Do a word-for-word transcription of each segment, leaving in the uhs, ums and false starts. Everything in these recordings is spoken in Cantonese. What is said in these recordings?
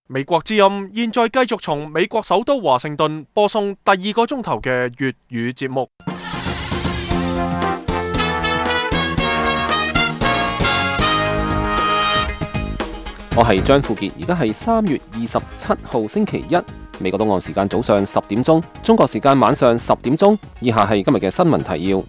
美國之音現在繼續從美國首都華盛頓播送第二個鐘頭嘅粵語節目。 我係張富傑，而家係三月二十七號星期一，美國東岸時間早上十點鐘，中國時間晚上十點鐘。以下係今日嘅新聞提要。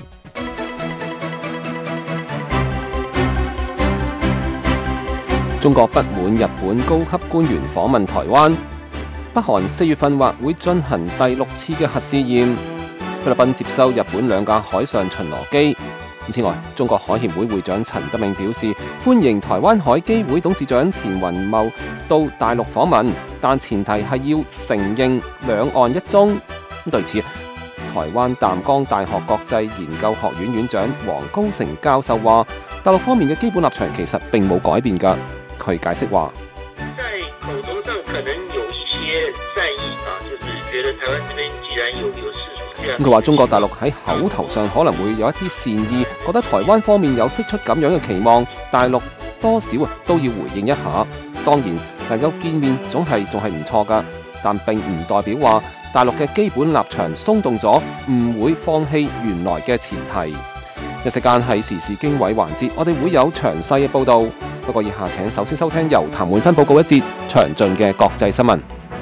中國不滿日本高級官員訪問台灣。北韓四月份或會進行第六次嘅核試驗。菲律賓接收日本兩架海上巡邏機。此外，中國海協會會長陳德銘表示歡迎台灣海基會董事長田雲茂到大陸訪問，但前提係要承認兩岸一中。咁對此，台灣淡江大學國際研究學院院長黃高成教授話，大陸方面嘅基本立場其實並冇改變㗎。佢解釋話， 在口頭上可能有一些善意啊，就是覺得台灣這邊既然有有事。 佢話中國大陸喺口頭上可能會有一啲善意，覺得台灣方面有釋出咁樣嘅期望，大陸多少都要回應一下。當然能夠見面總係仲係唔錯㗎，但並唔代表話大陸嘅基本立場鬆動咗，唔會放棄原來嘅前提。一時間係時事經緯環節，我哋會有詳細嘅報導。不過以下請首先收聽由譚滿芬報告一節詳盡嘅國際新聞。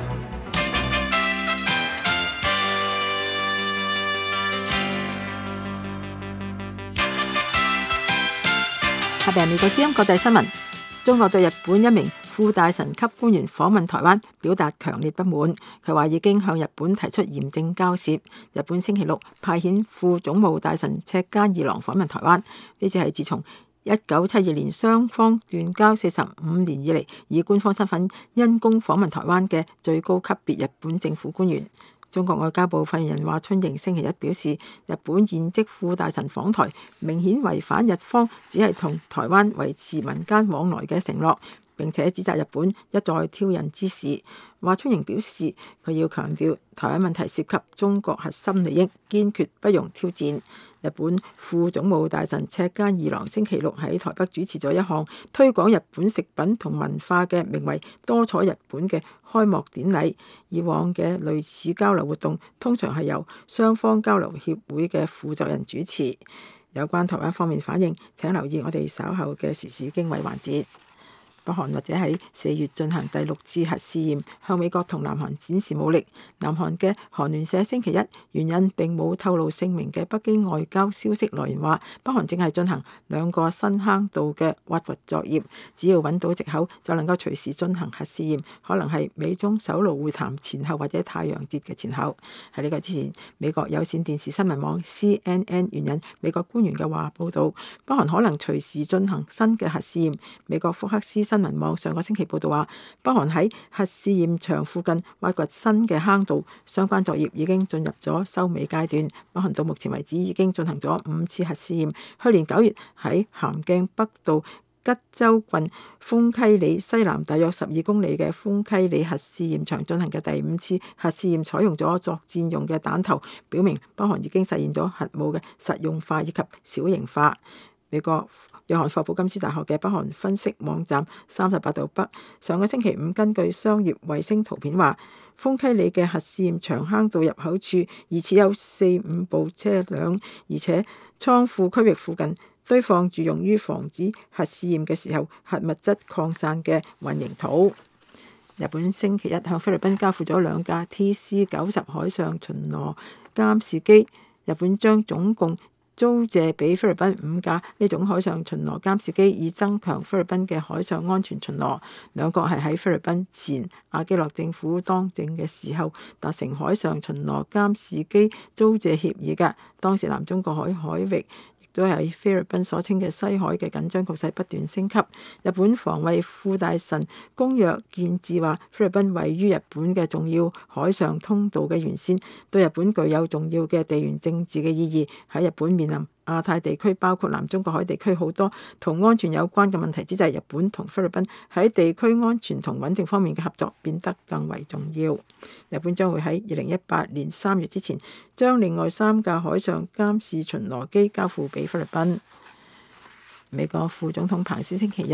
下邊係美國之音國際新聞。中國對日本一名副大臣級官員訪問台灣表達強烈不滿，佢話已經向日本提出嚴正交涉。日本星期六派遣副總務大臣赤間二郎訪問台灣，呢次係自從一九七二年雙方斷交四十五年以嚟，以官方身份因公訪問台灣嘅最高級別日本政府官員。中國外交部發言人華春瑩星期一表示，日本現職副大臣訪台，明顯違反日方只係同台灣維持民間往來嘅承諾，並且指責日本一再挑釁之事。華春瑩表示，佢要強調台灣問題涉及中國核心利益，堅決不容挑戰。日本副總務大臣赤間二郎星期六喺台北主持咗一項推廣日本食品同文化嘅名為多彩日本嘅開幕典禮。以往嘅類似交流活動通常係由雙方交流協會嘅負責人主持。有關台灣方面反應，請留意我哋稍後嘅時事經緯環節。北韓或者喺四月進行第六次核試驗，向美國同南韓展示武力。南韓嘅韓聯社星期一援引並冇透露姓名嘅北京外交消息來源話，北韓正係進行兩個新坑道嘅挖掘作業，只要揾到藉口就能夠隨時進行核試驗，可能係美中首腦會談前後或者太陽節嘅前後。喺呢個之前，美國有線電視新聞網 C N N 援引美國官員嘅話報道，北韓可能隨時進行新嘅核試驗。美國福克斯新聞網上個星期報道話，北韓喺核試驗場附近挖掘新嘅坑道，相關作業已經進入咗收尾階段。北韓到目前為止已經進行咗五次核試驗。去年九月喺咸鏡北道吉州郡豐溪里西南大約十二公里嘅豐溪里核試驗場進行嘅第五次核試驗，採用咗作戰用嘅彈頭，表明北韓已經實現咗核武嘅實用化以及小型化。美國約翰霍普金斯大學嘅北韓分析網站三十八度北上個星期五根據商業衛星圖片話，豐溪里嘅核試驗場坑道入口處疑似有四五部車輛，而且倉庫區域附近堆放住用於防止核試驗嘅時候核物質擴散嘅混凝土。日本星期一向菲律賓交付咗兩架 T C 九十海上巡邏監視機，日本將總共租借俾菲律賓五架呢種海上巡邏監視機，以增強菲律賓嘅海上安全巡邏。兩國係喺菲律賓前阿基諾政府當政嘅時候達成海上巡邏監視機租借協議㗎。當時南中國海海域都係菲律賓所稱嘅西海嘅緊張局勢不斷升級。日本防衛副大臣宮若健治話，菲律賓位於日本嘅重要海上通道嘅沿線，對日本具有重要嘅地緣政治嘅意義。喺日本面臨亞太地區包括南中國海地區好多同安全有關嘅問題之際，日本同菲律賓喺地區安全同穩定方面嘅合作變得更為重要。日本將會喺二零一八年三月之前將另外三架海上監視巡邏機交付俾菲律賓。美國副總統彭斯星期日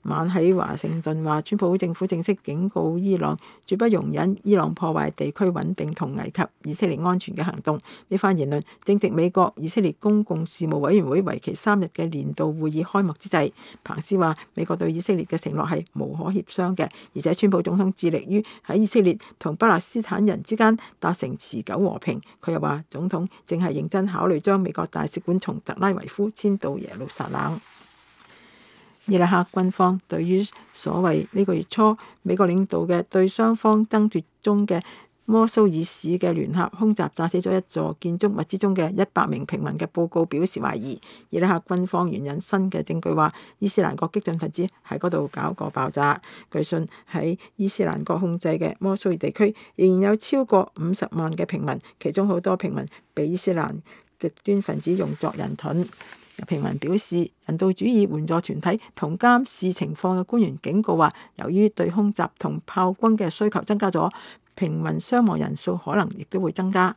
晚喺華盛頓話，川普政府正式警告伊朗，絕不容忍伊朗破壞地區穩定同危及以色列安全嘅行動。呢番言論正值美國以色列公共事務委員會為期三日嘅年度會議開幕之際。彭斯話，美國對以色列嘅承諾係無可協商嘅，而且川普總統致力於喺以色列同巴勒斯坦人之間達成持久和平。佢又話，總統正係認真考慮將美國大使館從特拉維夫遷到耶路撒冷。伊拉克軍方對於所謂呢個月初美國領導嘅對雙方爭奪中嘅摩蘇爾市嘅聯合空襲炸死咗一座建築物之中嘅一百名平民嘅報告表示懷疑。伊拉克軍方援引新嘅證據話，伊斯蘭國激進分子喺嗰度搞過爆炸。據信喺伊斯蘭國控制嘅摩蘇爾地區仍然有超過五十萬嘅平民，其中好多平民被伊斯蘭極端分子用作人盾。有平民表示，人道主義援助團體同監視情況嘅官員警告話，由於對空襲同炮轟嘅需求增加咗，平民傷亡人數可能亦都會增加。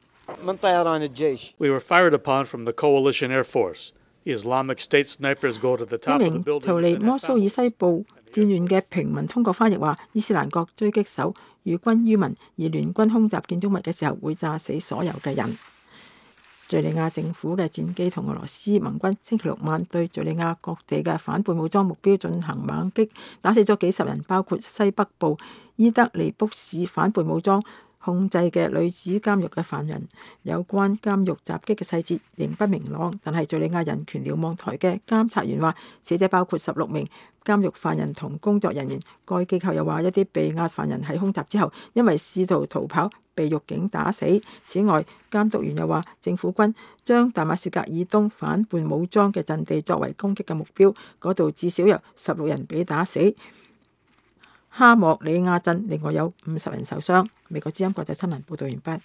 We were fired upon from the coalition air force. Islamic State snipers go to the top of the building. 一名逃離摩蘇爾西部戰亂嘅平民通過翻譯話，伊斯蘭國狙擊手與軍於民，而聯軍空襲建築物嘅時候會炸死所有嘅人。敘利亞政府嘅戰機同俄羅斯盟軍星期六晚對敘利亞各地嘅反叛武裝目標進行猛擊，打死咗幾十人，包括西北部伊德利卜市反叛武裝控制嘅女子監獄嘅犯人。有關監獄襲擊嘅細節仍不明朗，但係敘利亞人權瞭望台嘅監察員話，死者包括十六名監獄犯人同工作人員。該機構又話，一啲被押犯人喺空襲之後因為試圖逃跑被獄警打死。此外，監督員又話，政府軍將大馬士革以東反叛武裝嘅陣地作為攻擊嘅目標，嗰度至少有十六人被打死。哈莫里亞鎮另外有五十人受傷。美國之音國際新聞報道完畢。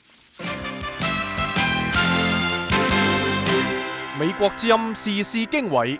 美國之音時事經緯。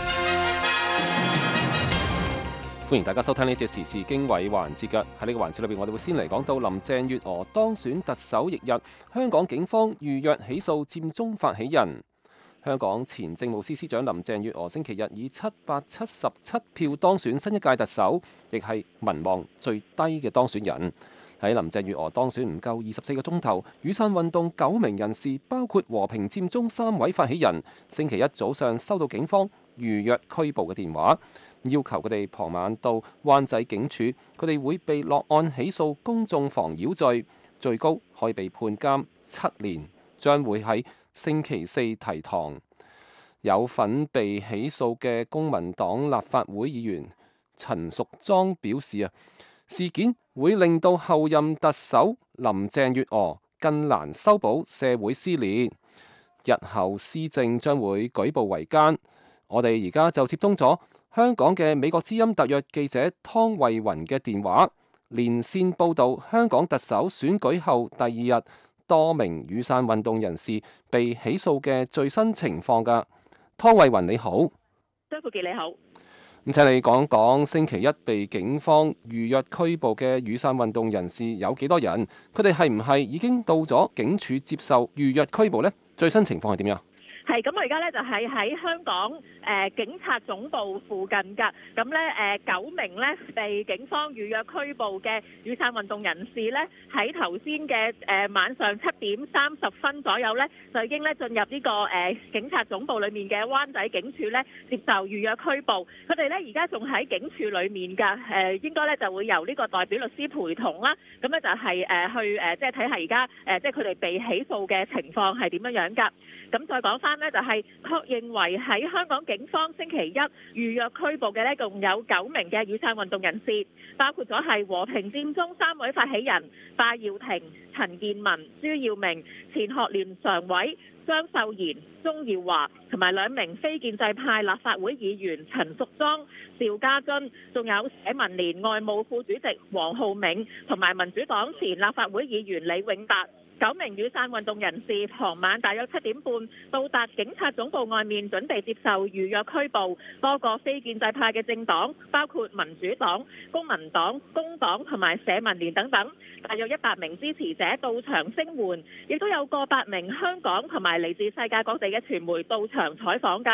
歡迎大家收聽呢節時事經緯環節嘅。喺呢個環節裏邊，我哋會先嚟講到林鄭月娥當選特首翌日，香港警方預約起訴佔中發起人。香港前政務司司長林鄭月娥星期日以七百七十七票當選新一屆特首，亦係民望最低嘅當選人。喺林鄭月娥當選唔夠二十四個鐘頭，雨傘運動九名人士，包括和平佔中三位發起人，星期一早上收到警方預約拘捕嘅電話，要求佢哋傍晚到灣仔警署，佢哋會被落案起訴公眾妨擾罪，最高可以被判監七年，將會喺星期四提堂。有份被起訴嘅公民黨立法會議員陳淑莊表示啊，事件會令到後任特首林鄭月娥更難修補社會撕裂，日後施政將會舉步維艱。我哋而家就接通咗香港嘅美國之音特約記者湯慧雲嘅電話，連線報導香港特首選舉後第二日多名雨傘運動人士被起訴嘅最新情況㗎。湯慧雲你好。 張富傑你好。 咁請你講講星期一被警方預約拘捕嘅雨傘運動人士有幾多人？佢哋係唔係已經到咗警署接受預約拘捕呢？最新情況係點樣？ 係咁，我而家咧就係喺香港誒、呃、警察總部附近㗎。咁咧誒九名咧被警方預約拘捕嘅雨傘運動人士咧，喺頭先嘅誒晚上七點三十分左右咧，就已經咧進入呢、這個誒、呃、警察總部裏面嘅灣仔警署咧接受預約拘捕。佢哋咧而家仲喺警署裏面㗎。誒、呃、應該咧就會由呢個代表律師陪同啦。咁咧就係、是、誒、呃、去誒、呃、即係睇下而家誒即係佢哋被起訴嘅情況係點樣樣㗎。咁再講翻呢，就係確認為喺香港警方星期一預約拘捕嘅呢，共有九名嘅雨傘運動人士，包括咗係和平佔中三位發起人戴耀廷、陳健民、朱耀明、前學聯常委張秀賢、鍾耀華同埋兩名非建制派立法會議員陳淑莊、邵家臻，仲有社民連外務副主席黃浩銘同埋民主黨前立法會議員李永達。九名雨傘運動人士傍晚大約七點半到達警察總部外面，準備接受預約拘捕。多個非建制派嘅政黨，包括民主黨、公民黨、工黨同埋社民連等等，大約一百名支持者到場聲援，亦都有過百名香港同埋嚟自世界各地嘅傳媒到場採訪㗎。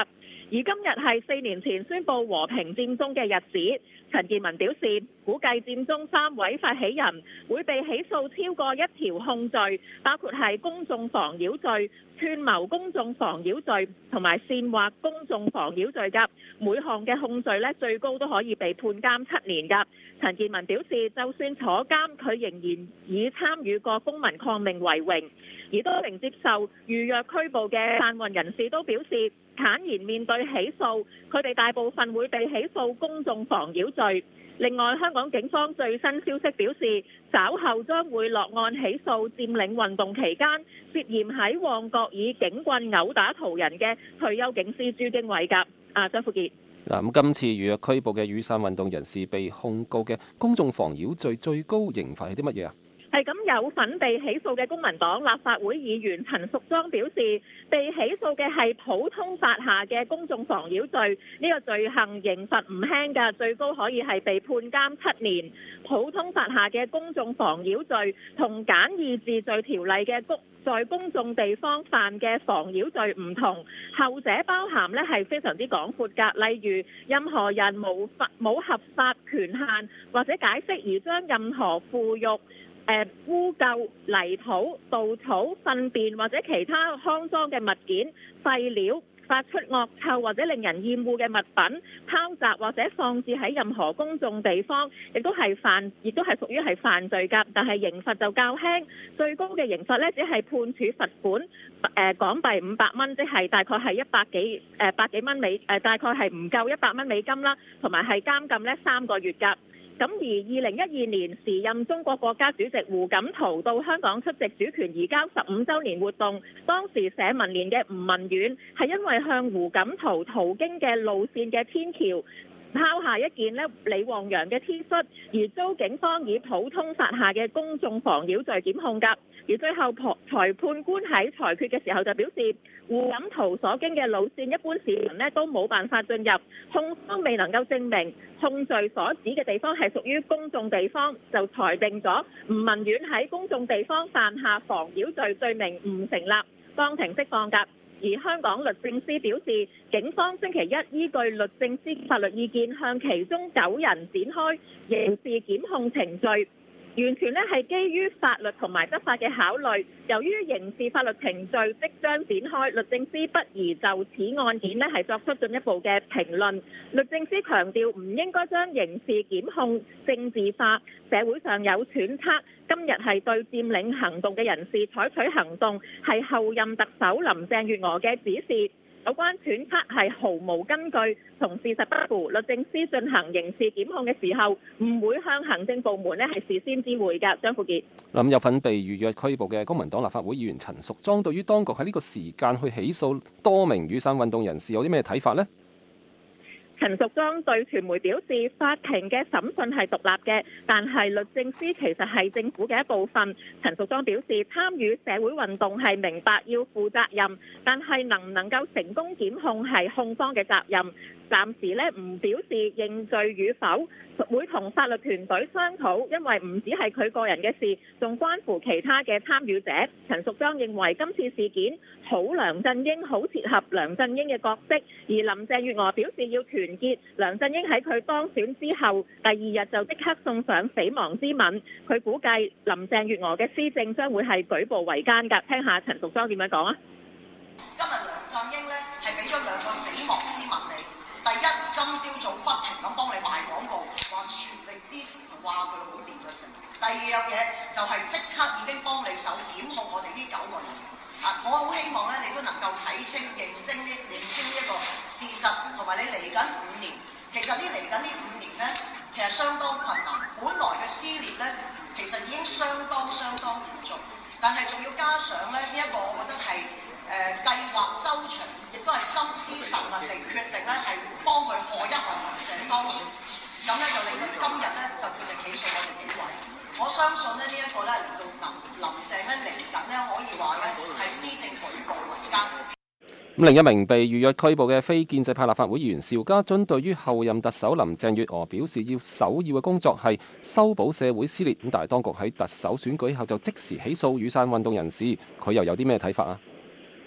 而今日係四年前宣布和平佔中嘅日子。陳健民表示，估計佔中三位發起人會被起訴超過一條控罪，包括係公眾妨擾罪、串謀公眾妨擾罪同埋煽惑公眾妨擾罪㗎。每項嘅控罪呢，最高都可以被判監七年㗎。陳健民表示，就算坐監，佢仍然以參與過公民抗命為榮。而多名接受預約拘捕嘅泛運人士都表示，坦然面對起訴，佢哋大部分會被起訴公眾妨擾罪。另外，香港警方最新消息表示，稍後將會落案起訴佔領運動期間涉嫌喺旺角以警棍毆打途人嘅退休警司朱經緯㗎。啊，張富傑。 嗱，咁今次預約拘捕嘅雨傘運動人士被控告嘅公眾妨擾罪，最高刑罰係啲乜嘢啊？ 係咁，有份被起訴嘅公民黨立法會議員陳淑莊表示，被起訴嘅係普通法下嘅公眾妨擾罪，呢個罪行刑罰唔輕㗎，最高可以係被判監七年。普通法下嘅公眾妨擾罪同簡易治罪條例嘅公在公眾地方犯嘅妨擾罪唔同，後者包含呢係非常之廣闊㗎，例如任何人冇法冇合法權限或者解釋而將任何腐肉、誒污垢、泥土、稻草、糞便或者其他骯髒嘅物件、廢料、發出惡臭或者令人厭惡嘅物品拋擲或者放置喺任何公眾地方，亦都係犯，亦都係屬於係犯罪㗎。但係刑罰就較輕，最高嘅刑罰呢，只係判處罰款誒、呃、港幣五百蚊，即係大概係一百幾誒、呃、百幾蚊美誒、呃，大概係唔夠一百蚊美金啦，同埋係監禁呢三個月㗎。咁而二零一二年時任中國國家主席胡錦濤到香港出席主權移交十五週年活動，當時社民連嘅吳文遠係因為向胡錦濤途經嘅路線嘅天橋拋下一件咧李旺陽嘅 T 恤，而遭警方以普通法下嘅公眾妨擾罪檢控㗎。而最後裁判官喺裁決嘅時候就表示，胡錦濤所經嘅路線一般市民咧都冇辦法進入，控方未能夠證明控罪所指嘅地方係屬於公眾地方，就裁定咗吳文遠喺公眾地方犯下妨擾罪罪名唔成立，當庭釋放㗎。而香港律政司表示，警方星期一依據律政司法律意見，向其中九人展開刑事檢控程序，完全咧係基於法律同埋執法嘅考慮。由於刑事法律程序即將展開，律政司不宜就此案件咧係作出進一步嘅評論。律政司強調唔應該將刑事檢控政治化，社會上有揣測，今日係對佔領行動嘅人士採取行動係後任特首林鄭月娥嘅指示。有關揣測係毫無根據，同事實不符。律政司進行刑事檢控嘅時候，唔會向行政部門咧係事先知會㗎。張富傑。 咁有份被預約拘捕嘅公民黨立法會議員陳淑莊，對於當局喺呢個時間去起訴多名雨傘運動人士有啲咩睇法呢？ 陳淑莊對傳媒表示，法庭嘅審訊係獨立嘅，但係律政司其實係政府嘅一部分。陳淑莊表示，參與社會運動係明白要負責任，但係能唔能夠成功檢控係控方嘅責任。暫時咧唔表示認罪與否，會同法律團隊商討，因為唔止係佢個人嘅事，仲關乎其他嘅參與者。陳淑莊認為今次事件好梁振英，好切合梁振英嘅角色，而林鄭月娥表示要團結。梁振英喺佢當選之後，第二日就即刻送上死亡之吻。佢估計林鄭月娥嘅施政將會係舉步維艱㗎。聽下陳淑莊點樣講啊！ 今日梁振英呢係俾咗兩個死亡之吻你。第一，今朝早不停咁幫你賣廣告，話全力支持，話佢老母掂咗成。第二樣嘢就係即刻已經幫你手檢控我哋呢九個人。啊，我好希望咧，你都能夠睇清、認清呢、認清呢一個事實，同埋你嚟緊五年，其實呢嚟緊呢五年咧，其實相當困難。本來嘅撕裂咧，其實已經相當相當嚴重，但係仲要加上咧呢一個，我覺得係。誒、呃、計劃周詳，亦都係深思熟慮地決定咧，係幫佢賀一賀林鄭當選，咁咧就令到今日咧就決定起訴我哋幾位。我相信咧呢一、這個咧令到林林鄭咧嚟緊咧可以話咧係施政舉步維艱。 咁另一名被預約拘捕嘅非建制派立法會議員邵家臻，對於後任特首林鄭月娥表示，要首要嘅工作係修補社會撕裂。咁但係當局喺特首選舉後就即時起訴雨傘運動人士，佢又有啲咩睇法啊？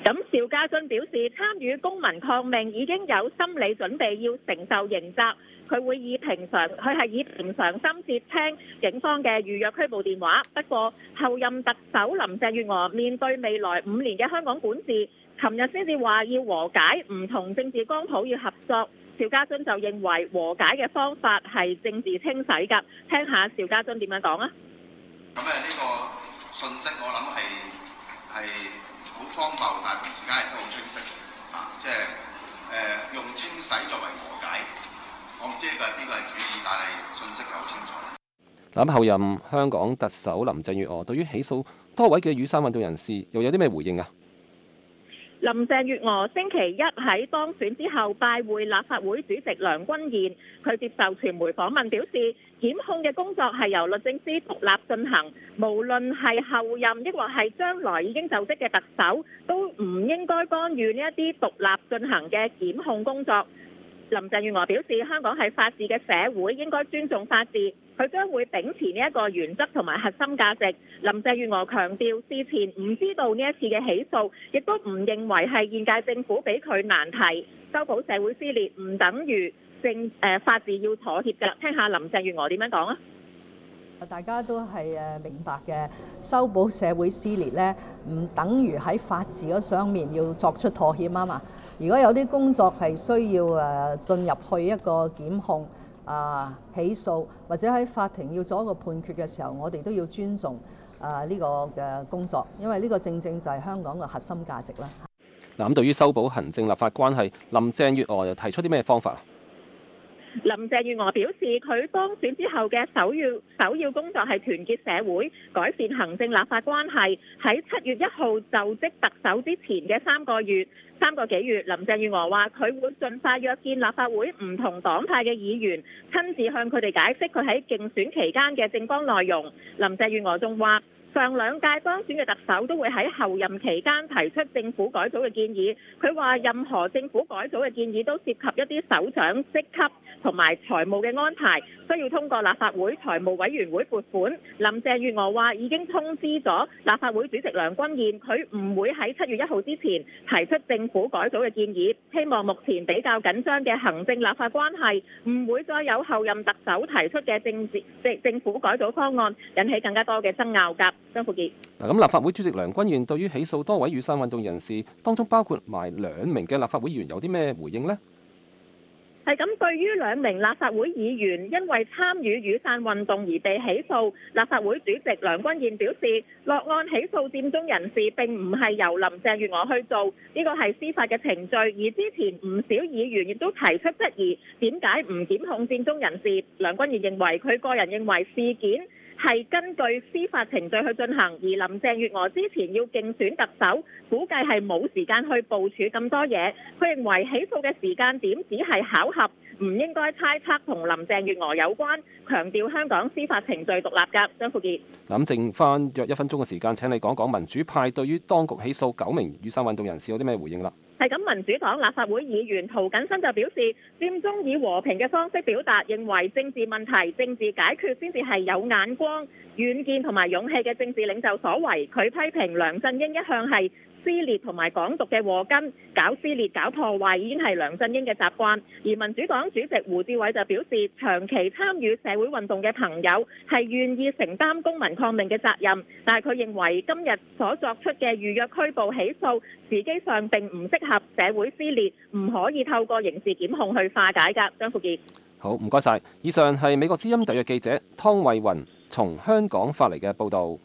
咁邵家臻表示，參與公民抗命已經有心理準備要承受刑責，佢會以平常佢係以平常心接聽警方嘅預約拘捕電話。不過，後任特首林鄭月娥面對未來五年嘅香港管治，琴日先至話要和解，唔同政治光譜要合作。邵家臻就認為和解嘅方法係政治清洗㗎，聽下邵家臻點樣講啊？ 咁誒呢個信息我諗係係好荒謬，但係同時間亦都好清晰啊！即係誒、呃、用清洗作為和解，我唔知呢個係邊個係主意，但係信息就好清楚。 咁後任香港特首林鄭月娥對於起訴多位嘅雨傘運動人士又有啲咩回應啊？ 林鄭月娥星期一喺當選之後拜會立法會主席梁君彥，佢接受傳媒訪問表示，檢控嘅工作係由律政司獨立進行，無論係後任抑或係將來已經就職嘅特首，都唔應該干預呢一啲獨立進行嘅檢控工作。林鄭月娥表示，香港係法治嘅社會，應該尊重法治。佢將會秉持呢一個原則同埋核心價值。林鄭月娥強調，事前唔知道呢一次嘅起訴，亦都唔認為係現屆政府俾佢難題。修補社會撕裂唔等於政誒法治要妥協㗎。聽下林鄭月娥點樣講啊？ 大家都係誒明白嘅，修補社會撕裂咧，唔等於喺法治嗰上面要作出妥協啊嘛。如果有啲工作係需要誒進入去一個檢控啊、起訴，或者喺法庭要做一個判決嘅時候，我哋都要尊重啊呢個嘅工作，因為呢個正正就係香港嘅核心價值啦。 嗱，咁對於修補行政立法關係，林鄭月娥又提出啲咩方法？ 林鄭月娥表示，佢當選之後嘅首要首要工作係團結社會，改善行政立法關係。喺七月一號就職特首之前嘅三個月、三個幾月，林鄭月娥話佢會盡快約見立法會唔同黨派嘅議員，親自向佢哋解釋佢喺競選期間嘅政綱內容。林鄭月娥仲話，上兩屆當選嘅特首都會喺後任期間提出政府改組嘅建議。佢話任何政府改組嘅建議都涉及一啲首長職級同埋財務嘅安排，需要通過立法會財務委員會撥款。林鄭月娥話已經通知咗立法會主席梁君彥，佢唔會喺七月一號之前提出政府改組嘅建議。希望目前比較緊張嘅行政立法關係唔會再有後任特首提出嘅政治政政府改組方案，引起更加多嘅爭拗㗎。張富傑。 嗱，咁立法會主席梁君彥對於起訴多位雨傘運動人士，當中包括埋兩名嘅立法會議員，有啲咩回應呢？ 係咁，對於兩名立法會議員因為參與雨傘運動而被起訴，立法會主席梁君彥表示，落案起訴佔中人士並唔係由林鄭月娥去做，呢個係司法嘅程序。而之前唔少議員亦都提出質疑，點解唔檢控佔中人士？梁君彥認為，佢個人認為事件係根據司法程序去進行，而林鄭月娥之前要競選特首，估計係冇時間去部署咁多嘢。佢認為起訴嘅時間點只係巧合，唔應該猜測同林鄭月娥有關，強調香港司法程序獨立㗎。張富傑， 咁剩翻約一分鐘嘅時間，請你講講民主派對於當局起訴九名雨傘運動人士有啲咩回應啦？ 係咁，民主黨立法會議員涂謹申就表示，佔中以和平嘅方式表達，認為政治問題、政治解決先至係有眼光、遠見同埋勇氣嘅政治領袖所為。佢批評梁振英一向係撕裂同埋港獨嘅禍根，搞撕裂、搞破壞已經係梁振英嘅習慣。而民主黨主席胡志偉就表示，長期參與社會運動嘅朋友係願意承擔公民抗命嘅責任，但係佢認為今日所作出嘅預約拘捕起訴，時機上並唔適合社會撕裂，唔可以透過刑事檢控去化解㗎。張富傑， 好，唔該晒。以上係美國之音特約記者湯慧雲從香港發嚟嘅報導。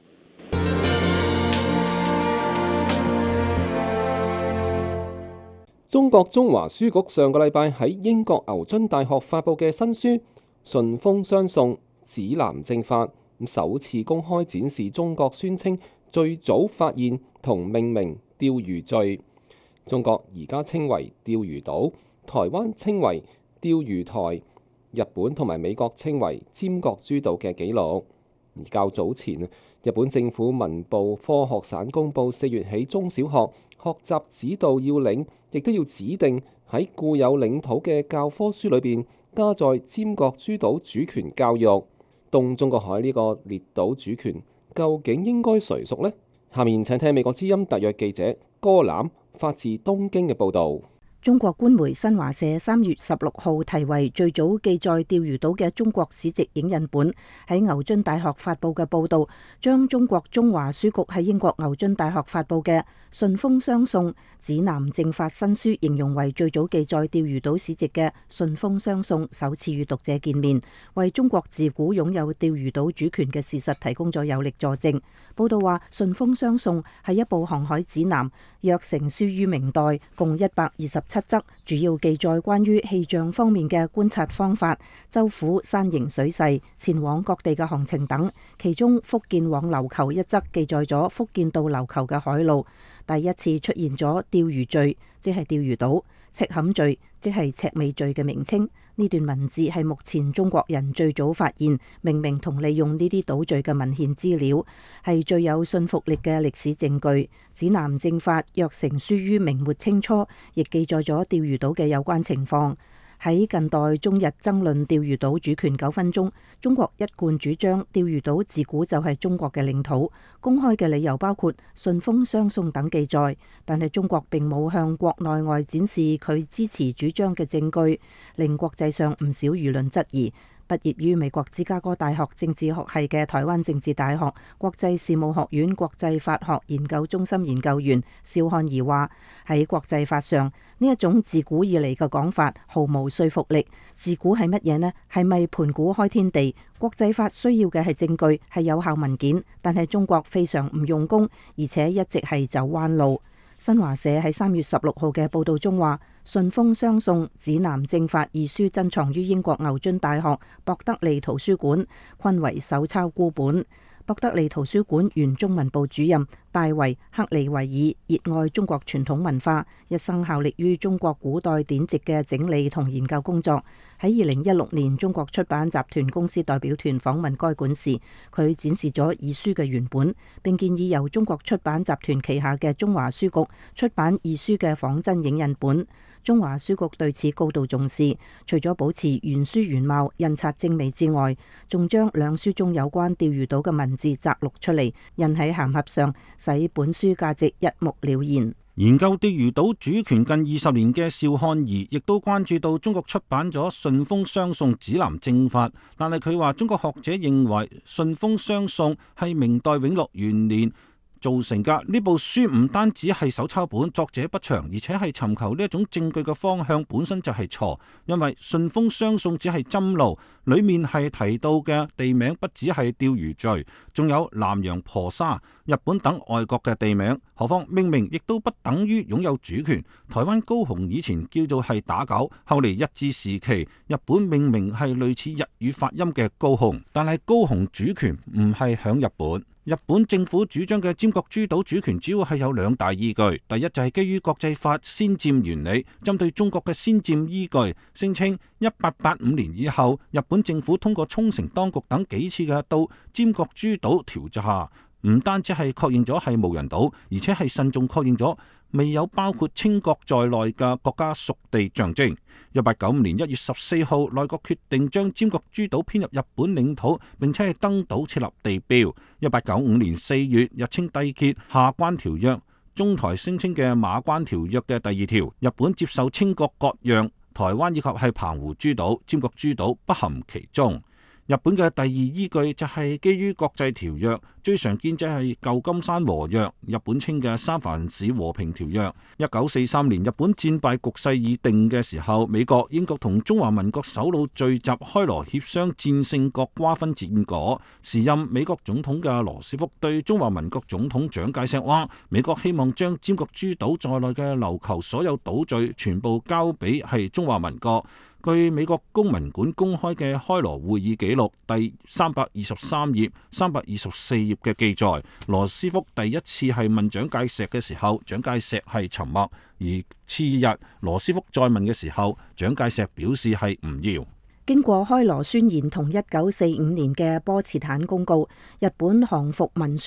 中國中華書局上個禮拜喺英國牛津大學發布嘅新書《順風相送：指南正法》，首次公開展示中國宣稱最早發現同命名釣魚罪。中國而家稱為釣魚島，台灣稱為釣魚台，日本同埋美國稱為尖閣諸島嘅紀錄。而較早前，日本政府文部科學省公布四月起中小學學習指導要領，亦都要指定喺固有領土嘅教科書裏邊加在尖閣諸島主權教育。東中國海呢個列島主權究竟應該誰屬呢？下面請聽美國之音特約記者歌欖發自東京嘅報導。 中國官媒新華社三月十六號題為最早記載釣魚島嘅中國史籍影印本喺牛津大學發佈嘅報導，將中國中華書局喺英國牛津大學發佈嘅《順豐相送指南正法新書》形容為最早記載釣魚島史籍嘅《順豐相送》首次與讀者見面，為中國自古擁有釣魚島主權嘅事實提供咗有力佐證。報導話，《順豐相送》係一部航海指南，約成書於明代，共一百二十七則，主要記載關於氣象方面嘅觀察方法、舟府山形水勢、前往各地嘅行程等。其中福建往琉球一則記載咗福建到琉球嘅海路。第一次出現咗釣魚嶼，即係釣魚島；赤坎嶼，即係赤尾嶼嘅名稱。呢段文字係目前中國人最早發現、命名同利用呢啲島嶼嘅文獻資料，係最有信服力嘅歷史證據。指南正法約成書於明末清初，亦記載咗釣魚島嘅有關情況。喺近代中日爭論釣魚島主權糾紛中，中國一貫主張釣魚島自古就係中國嘅領土。公開嘅理由包括順豐相送等記載，但係中國並冇向國內外展示佢支持主張嘅證據，令國際上唔少輿論質疑。畢業於美國芝加哥大學政治學系嘅台灣政治大學國際事務學院國際法學研究中心研究員蕭漢儀話：喺國際法上，呢一種自古以嚟嘅講法毫無說服力。自古係乜嘢呢？係咪盤古開天地？國際法需要嘅係證據，係有效文件，但係中國非常唔用功，而且一直係走彎路。新華社喺三月十六號嘅報道中話，《順豐相送指南正法》二書珍藏於英國牛津大學博德利圖書館，均為手抄孤本。博德利圖書館原中文部主任戴維克利維爾熱愛中國傳統文化，一生效力於中國古代典籍嘅整理同研究工作。喺二零一六年，中國出版集團公司代表團訪問該館時，佢展示咗二書嘅原本，並建議由中國出版集團旗下嘅中華書局出版二書嘅仿真影印本。中華書局對此高度重視，除咗保持原書原貌、印刷精美之外，仲將兩書中有關釣魚島嘅文字摘錄出嚟，印喺函盒上，使本書價值一目了然。 研究釣魚島主權近二十年嘅邵漢儀亦都關注到中國出版咗《順豐相送指南正法》，但係佢話中國學者認為《順豐相送》係明代永樂元年造成噶。呢部書唔單止係手抄本，作者不詳，而且係尋求呢一種證據嘅方向本身就係錯，因為順豐相送只係針路，裏面係提到嘅地名不只係釣魚嶼，仲有南洋婆沙、日本等外國嘅地名。何況命名亦都不等於擁有主權。台灣高雄以前叫做係打狗，後嚟日治時期日本命名係類似日語發音嘅高雄，但係高雄主權唔係響日本。日本政府主張嘅尖閣諸島主權主要係有兩大依據，第一就係基於國際法先佔原理，針對中國嘅先佔依據，聲稱一八八五年以後，日本政府通過沖繩當局等幾次嘅到尖閣諸島調查，唔單止係確認咗係無人島，而且係慎重確認咗未有包括清國在內嘅國家屬地象徵。一八九五年一月十四號，內閣決定將尖閣諸島編入日本領土，並且係登島設立地標。一八九五年四月，日清締結下關條約，中台聲稱嘅馬關條約嘅第二條，日本接受清國割讓台灣以及係澎湖諸島，尖閣諸島不含其中。日本嘅第二依據就係基於國際條約，最常見就係舊金山和約，日本稱嘅三藩市和平條約。一九四三年日本戰敗局勢已定嘅時候，美國、英國同中華民國首腦聚集開羅協商戰勝國瓜分戰果。時任美國總統嘅羅斯福對中華民國總統蔣介石話：美國希望將尖閣諸島在內嘅琉球所有島嶼全部交俾係中華民國。據美國公民館公開嘅開羅會議記錄第三百二十三頁、三百二十四頁嘅記載，羅斯福第一次係問蔣介石嘅時候，蔣介石係沉默；而次日羅斯福再問嘅時候，蔣介石表示係唔要。 經過開羅宣言同一九四五年嘅波茨坦公告，日本降服文書，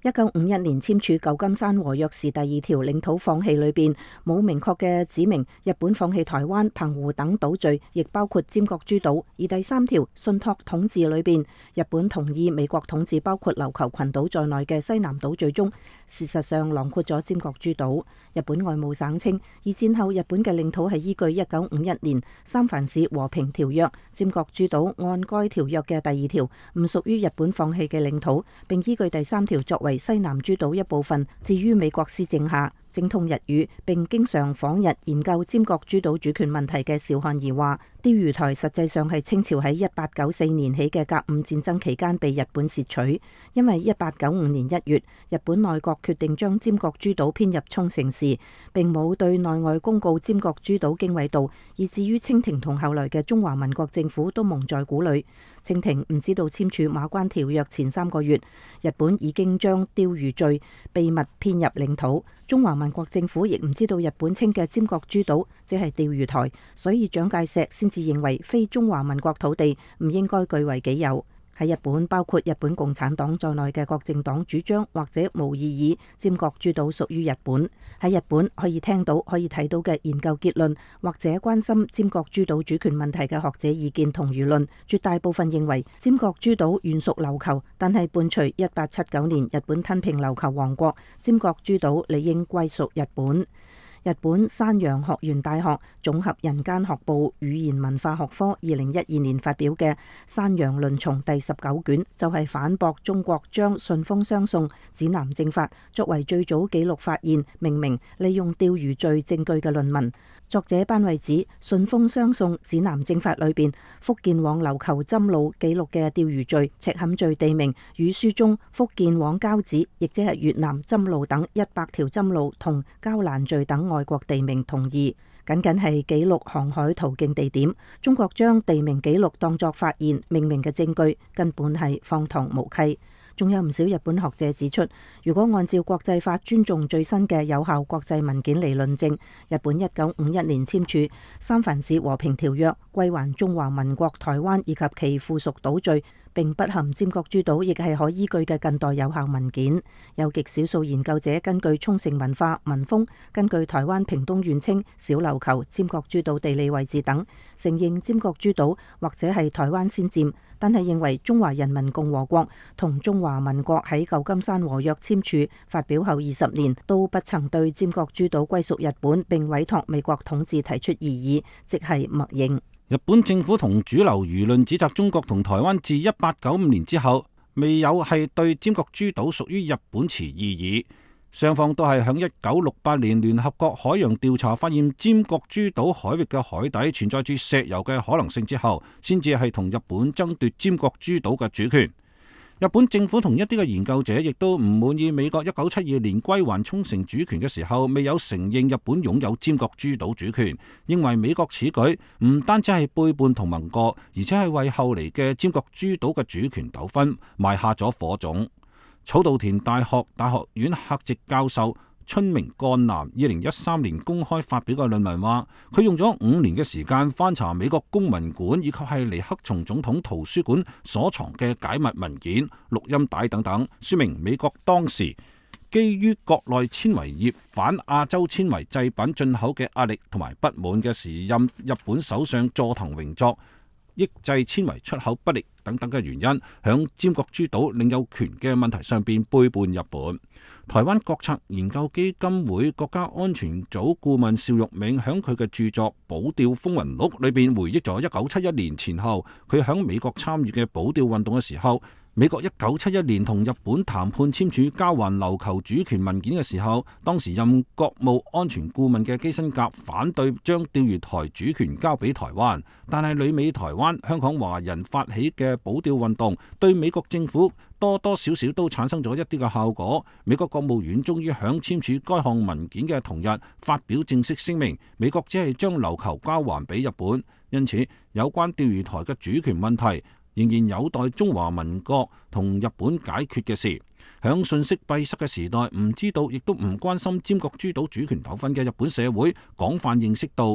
一九五一年簽署舊金山和約時第二條領土放棄裏邊冇明確嘅指明日本放棄台灣、澎湖等島嶼，亦包括尖閣諸島。而第三條信託統治裏邊，日本同意美國統治包括琉球群島在內嘅西南島嶼中，事實上囊括咗尖閣諸島。日本外務省稱，二戰後日本嘅領土係依據一九五一年三藩市和平條約，尖閣諸島按該條約嘅第二條唔屬於日本放棄嘅領土，並依據第三條作為西南諸島一部分，置於美國施政下。精通日語並經常訪日研究尖閣諸島主權問題嘅邵漢儀話，釣魚台實際上係清朝喺一八九四年起嘅甲午戰爭期間被日本竊取，因為一八九五年一月日本內閣決定將尖閣諸島編入沖繩市，並冇對內外公告尖閣諸島經緯度，以至於清廷同後來嘅中華民國政府都蒙在鼓裏。清廷唔知道簽署馬關條約前三個月，日本已經將釣魚罪秘密編入領土。中華民國政府亦唔知道日本稱嘅尖閣諸島即係釣魚台，所以蔣介石先至認為非中華民國土地唔應該據為己有。喺日本，包括日本共產黨在內嘅各政黨主張或者無異議尖閣諸島屬於日本。喺日本可以聽到、可以睇到嘅研究結論，或者關心尖閣諸島主權問題嘅學者意見同輿論，絕大部分認為尖閣諸島原屬琉球，但係伴隨一八七九年日本吞併琉球王國，尖閣諸島理應歸屬日本。日本山陽學園大學總合人間學部語言文化學科二零一二年發表嘅《山陽論叢》第十九卷，就係、是、反駁中國將順豐雙宋指南正法作為最早記錄發現、命名、利用釣魚罪證據嘅論文。作者班惠指，順豐雙宋指南正法裏邊福建往琉球針路記錄嘅釣魚罪、赤崁罪地名與書中福建往交趾，亦即係越南針路等一百條針路同交蘭罪等外國地名同義，僅僅係記錄航海途徑地點。中國將地名記錄當作發現、命名嘅證據，根本係荒唐無稽。仲有唔少日本學者指出，如果按照國際法尊重最新嘅有效國際文件嚟論證，日本一九五一年簽署三藩市和平條約，歸還中華民國台灣以及其附屬島嶼，並不含尖閣諸島，亦係可依據嘅近代有效文件。有極少數研究者根據沖繩文化文風，根據台灣屏東縣稱小琉球、尖閣諸島地理位置等，承認尖閣諸島或者係台灣先佔，但係認為中華人民共和國同中華民國喺舊金山和約簽署發表後二十年，都不曾對尖閣諸島歸屬日本並委託美國統治提出異議，即係默認。 日本政府同主流輿論指責中國同台灣自一八九五年之後未有係對尖閣諸島屬於日本持異議，雙方都係響一九六八年聯合國海洋調查發現尖閣諸島海域嘅海底存在住石油嘅可能性之後，先至係同日本爭奪尖閣諸島嘅主權。日本政府同一啲嘅研究者亦都唔滿意美國一九七二年歸還沖繩主權嘅時候未有承認日本擁有尖閣諸島主權，認為美國此舉唔單止係背叛同盟國，而且係為後嚟嘅尖閣諸島嘅主權糾紛埋下咗火種。草稻田大學大學院客席教授春明幹男二零一三年公開發表嘅論文話，佢用咗五年嘅時間翻查美國公民館以及係尼克松總統圖書館所藏嘅解密文件、錄音帶等等，說明美國當時基於國內纖維業反亞洲纖維製品進口嘅壓力同埋不滿嘅時任日本首相佐藤榮作抑制纖維出口不力等等嘅原因，響尖閣諸島領有權嘅問題上邊背叛日本。台灣國策研究基金會國家安全組顧問邵玉銘響佢嘅著作《保釣風雲錄》裏邊回憶咗一九七一年前後佢響美國參與嘅保釣運動嘅時候，美國一九七一年同日本談判簽署交還琉球主權文件嘅時候，當時任國務安全顧問嘅基辛格反對將釣魚台主權交俾台灣，但係旅美台灣香港華人發起嘅保釣運動對美國政府多多少少都產生咗一啲嘅效果。美國國務院終於響簽署該項文件嘅同日發表正式聲明，美國只係將琉球交還俾日本，因此有關釣魚台嘅主權問題仍然有待中華民國同日本解決嘅事。響信息閉塞嘅時代，唔知道亦都唔關心尖閣諸島主權糾紛嘅日本社會廣泛認識到，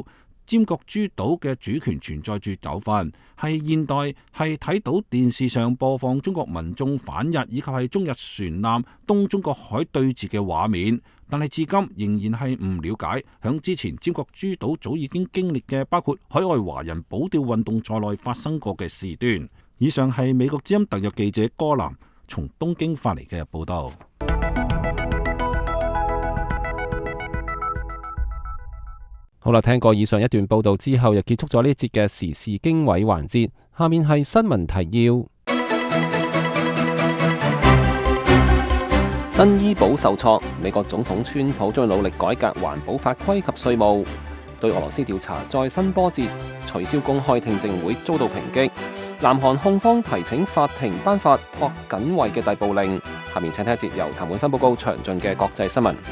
尖閣諸島嘅主權存在住糾紛，係現代係睇到電視上播放中國民眾反日以及係中日船艦東中國海對峙嘅畫面，但係至今仍然係唔了解響之前尖閣諸島早已經經歷嘅包括海外華人保釣運動在內發生過嘅事端。以上係美國之音特約記者柯南從東京發嚟嘅報道。 好啦，聽過以上一段報道之後，又結束咗呢一節嘅時事經緯環節。下面係新聞提要。新醫保受挫，美國總統川普將努力改革環保法規及稅務。對俄羅斯調查再新波折，取消公開聽證會遭到抨擊。南韓控方提請法庭頒發朴槿惠嘅逮捕令。下面請聽一節由譚滿芬報告詳盡嘅國際新聞。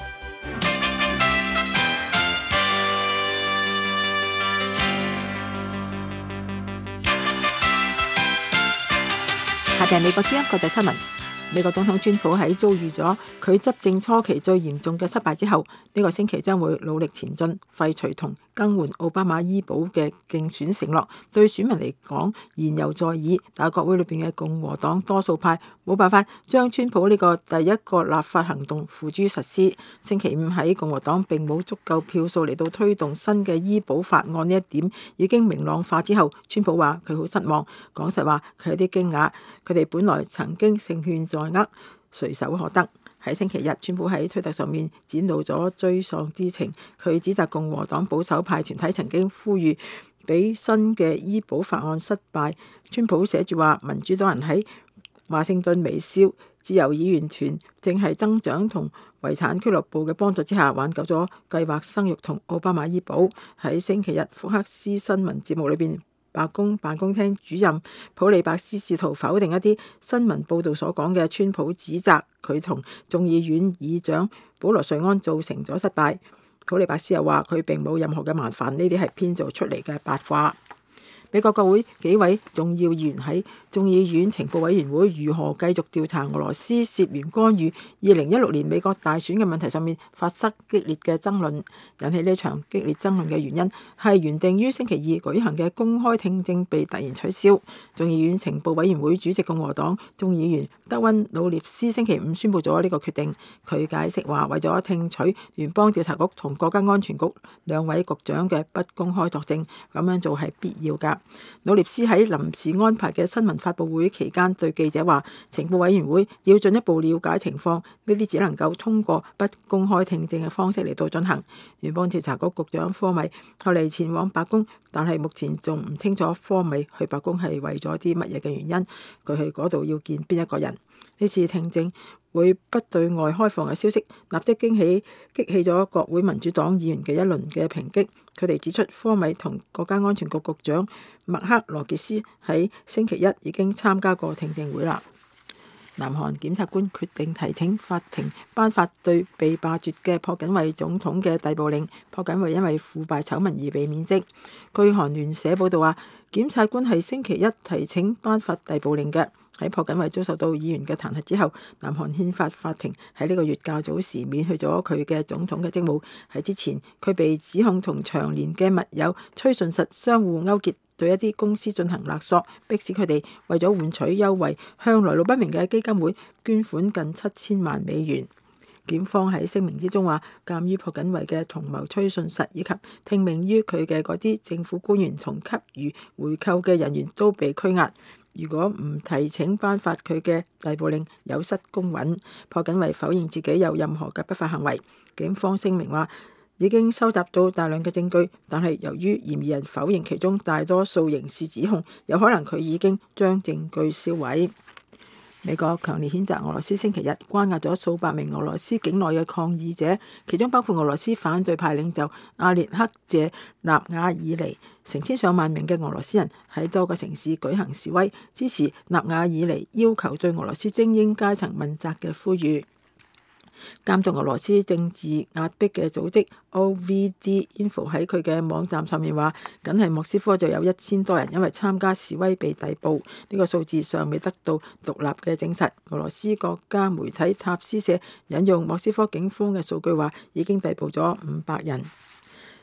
下邊係美國之音國際新聞。美國總統川普喺遭遇咗佢執政初期最嚴重嘅失敗之後，呢、這個星期將會努力前進，廢除同更換奧巴馬醫保嘅競選承諾。對選民嚟講，言猶在耳，但係國會裏邊嘅共和黨多數派冇辦法將川普呢個第一個立法行動付諸實施。星期五喺共和黨並冇足夠票數嚟到推動新嘅醫保法案呢一點已經明朗化之後，川普話佢好失望，講實話佢有啲驚訝，佢哋本來曾經勝券在握，隨手可得。喺星期日，川普喺推特上面展露咗沮喪之情，佢指責共和黨保守派團體曾經呼籲俾新嘅醫保法案失敗。川普寫住話，民主黨人喺華盛頓微笑，自由議員團正係增長同遺產俱樂部嘅幫助之下挽救咗計劃生育同奧巴馬醫保。喺星期日福克斯新聞節目裏邊，白宮辦公廳主任普利伯斯試圖否定一啲新聞報導所講嘅川普指責佢同眾議院議長保羅瑞安造成咗失敗。普利伯斯又話佢並冇任何嘅麻煩，呢啲係編造出嚟嘅八卦。美國國會幾位重要議員喺眾議院情報委員會如何繼續調查俄羅斯涉嫌干預二零一六年美國大選嘅問題上面發生激烈嘅爭論。引起呢場激烈爭論嘅原因係原定於星期二舉行嘅公開聽證被突然取消。眾議院情報委員會主席共和黨眾議員德溫努涅斯星期五宣布咗呢個決定。佢解釋話，為咗聽取聯邦調查局同國家安全局兩位局長嘅不公開作證，咁樣做係必要㗎。努涅斯喺臨時安排嘅新聞發佈會期間對記者話，情報委員會要進一步了解情況，呢啲只能夠通過不公開聽證嘅方式嚟到進行。聯邦調查局局長科米後嚟前往白宮，但係目前仲唔清楚科米去白宮係為咗啲乜嘢嘅原因，佢去嗰度要見邊一個人。呢次聽證會不對外開放嘅消息，立即驚起激起咗國會民主黨議員嘅一輪嘅抨擊。佢哋指出，科米同國家安全局局長麥克羅傑斯喺星期一已經參加過聽證會啦。南韓檢察官決定提請法庭頒發對被罷黜嘅朴槿惠總統嘅逮捕令。朴槿惠因為腐敗醜聞而被免職。據韓聯社報道話，檢察官係星期一提請頒發逮捕令嘅。喺朴槿惠遭受到議員嘅彈劾之後，南韓憲法法庭喺呢個月較早時免去咗佢嘅總統嘅職務。喺之前，佢被指控同長年嘅密友崔順實相互勾結，對一啲公司進行勒索，迫使佢哋為咗換取優惠，向來路不明嘅基金會捐款近七千萬美元。檢方喺聲明之中話，鑑於朴槿惠嘅同謀崔順實以及聽命於佢嘅嗰啲政府官員同給予回扣嘅人員都被拘押，如果唔提請頒發佢嘅逮捕令，有失公允。朴槿惠否認自己有任何嘅不法行為。警方聲明話，已經收集到大量嘅證據，但係由於嫌疑人否認其中大多數刑事指控，有可能佢已經將證據銷毀。美國強烈譴責俄羅斯星期日關押咗數百名俄羅斯境內嘅抗議者，其中包括俄羅斯反對派領袖阿列克謝納瓦爾尼。成千上萬名嘅俄羅斯人喺多個城市舉行示威，支持納瓦爾尼要求對俄羅斯精英階層問責嘅呼籲。監督俄羅斯政治壓迫嘅組織 O V D Info 喺佢嘅網站上面話，僅係莫斯科就有一千多人因為參加示威被逮捕，呢、這個數字尚未得到獨立嘅證實。俄羅斯國家媒體塔斯社引用莫斯科警方嘅數據話，已經逮捕咗五百人。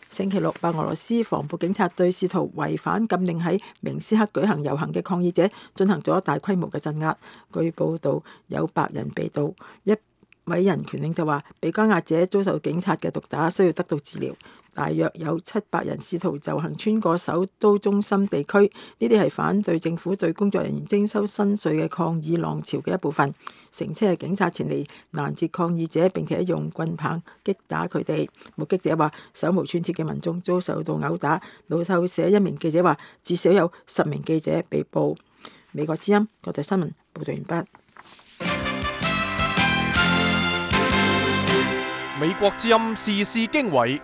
星期六，白俄羅斯防暴警察對試圖違反禁令喺明斯克舉行遊行嘅抗議者進行咗大規模嘅鎮壓。據報道，有白人被捕。一位人權領袖話，被關押者遭受警察嘅毒打，需要得到治療。大約有七百人試圖遊行穿過首都中心地區，呢啲係反對政府對工作人員徵收新稅嘅抗議浪潮嘅一部分。成車嘅警察前嚟攔截抗議者，並且用棍棒擊打佢哋。目擊者話，手無寸鐵嘅民眾遭受到毆打。路透社一名記者話，至少有十名記者被捕。美國之音國際新聞報道完畢。 美國之音時事經緯。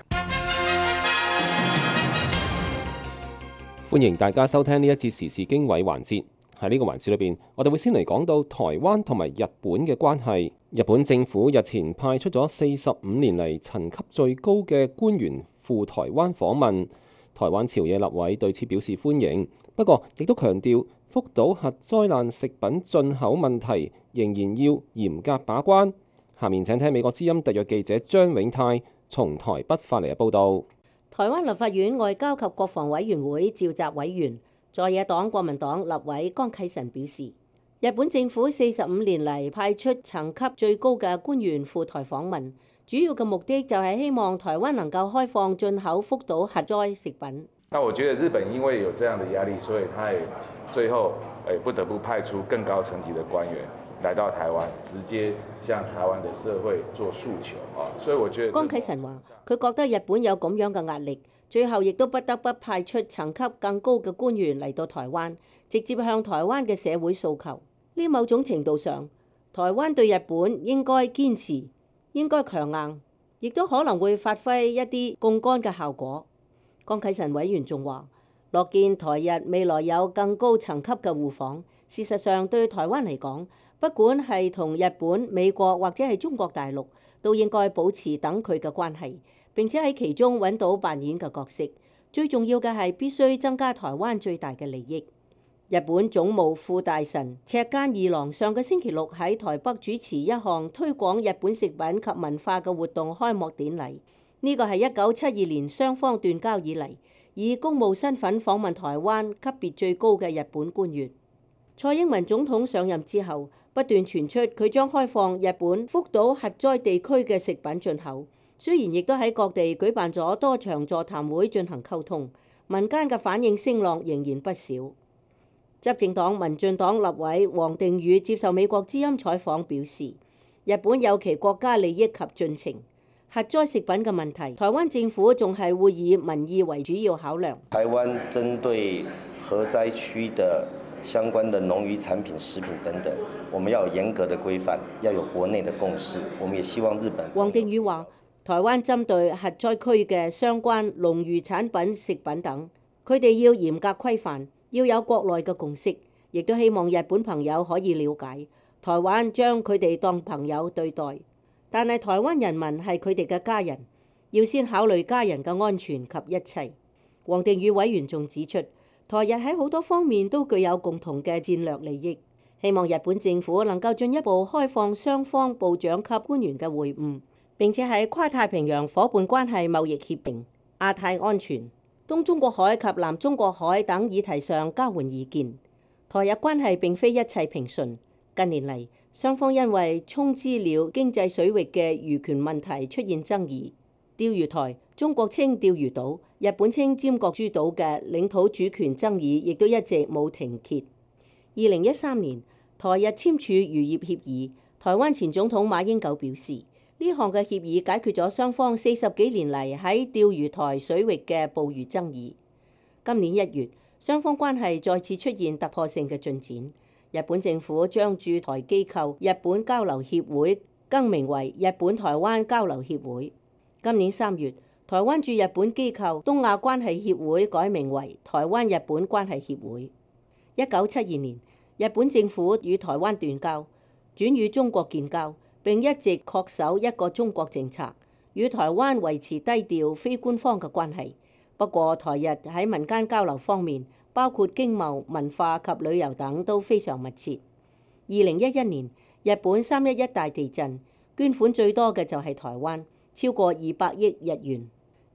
歡迎大家收聽呢一節時事經緯環節。喺呢個環節裏邊，我哋會先嚟講到台灣同埋日本嘅關係。日本政府日前派出咗四十五年嚟層級最高嘅官員赴台灣訪問，台灣朝野立委對此表示歡迎，不過亦都強調福島核災難食品進口問題仍然要嚴格把關。下面請聽美國之音特約記者張永泰從台北發嚟嘅報導。 台灣立法院外交及國防委員會召集委員在野黨國民黨立委江啟臣表示，日本政府四十五年嚟派出層級最高嘅官員赴台訪問，主要嘅目的就係希望台灣能夠開放進口福島核災食品。 那我覺得日本因為有這樣的壓力，所以他也最後誒不得不派出更高層級的官員來到台灣，直接向台灣的社會做訴求啊！所以我覺得江啟臣話，佢覺得日本有咁樣嘅壓力，最後亦都不得不派出層級更高嘅官員嚟到台灣，直接向台灣嘅社會訴求。呢某種程度上，台灣對日本應該堅持，應該強硬，亦都可能會發揮一啲槓桿嘅效果。江啟臣委員仲話，樂見台日未來有更高層級嘅互訪。事實上，對台灣嚟講，不管係同日本、美國或者係中國大陸，都應該保持等距嘅關係，並且喺其中揾到扮演嘅角色。最重要嘅係必須增加台灣最大嘅利益。日本總務副大臣赤間二郎上個星期六喺台北主持一項推廣日本食品及文化嘅活動開幕典禮。呢個係一九七二年雙方斷交以嚟，以公務身份訪問台灣級別最高嘅日本官員。蔡英文總統上任之後，不斷傳出佢將開放日本福島核災地區嘅食品進口，雖然亦都喺各地舉辦咗多場座談會進行溝通，民間嘅反應聲浪仍然不少。執政黨民進黨立委王定宇接受美國之音採訪表示，日本有其國家利益及進程，核災食品嘅問題，台灣政府仲係會以民意為主要考量。 台灣針對核災區的相關的農漁產品、食品等等，我們要有嚴格的規範，要有國內的共識。我們也希望日本。 王定宇話：台灣針對核災區嘅相關農漁產品、食品等，佢哋要嚴格規範，要有國內嘅共識，亦都希望日本朋友可以了解，台灣將佢哋當朋友對待。但係台灣人民係佢哋嘅家人，要先考慮家人嘅安全及一切。王定宇委員仲指出，台日喺好多方面都具有共同嘅戰略利益，希望日本政府能夠進一步開放雙方部長級官員嘅會晤，並且喺跨太平洋夥伴關係貿易協定、亞太安全、東中國海及南中國海等議題上交換意見。台日關係並非一切平順，近年嚟雙方因為沖之鳥經濟水域嘅漁權問題出現爭議。釣魚台，中國稱釣魚島，日本稱尖閣諸島嘅領土主權爭議亦都一直冇停歇。二零一三年，台日簽署漁業協議，台灣前總統馬英九表示，呢項嘅協議解決咗雙方四十幾年嚟喺釣魚台水域嘅捕魚爭議。今年一月，雙方關係再次出現突破性嘅進展，日本政府將駐台機構日本交流協會更名為日本台灣交流協會。今年三月，台灣駐日本機構東亞關係協會改名為台灣日本關係協會。一九七二年，日本政府與台灣斷交，轉與中國建交，並一直恪守一個中國政策，與台灣維持低調非官方嘅關係。不過，台日喺民間交流方面，包括經貿、文化及旅遊等都非常密切。二零一一年，日本三一一大地震，捐款最多嘅就係台灣，超過二百億日元。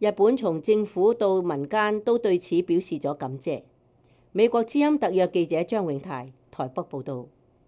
日本從政府到民間都對此表示咗感謝。美國之音特約記者張永泰台北報導。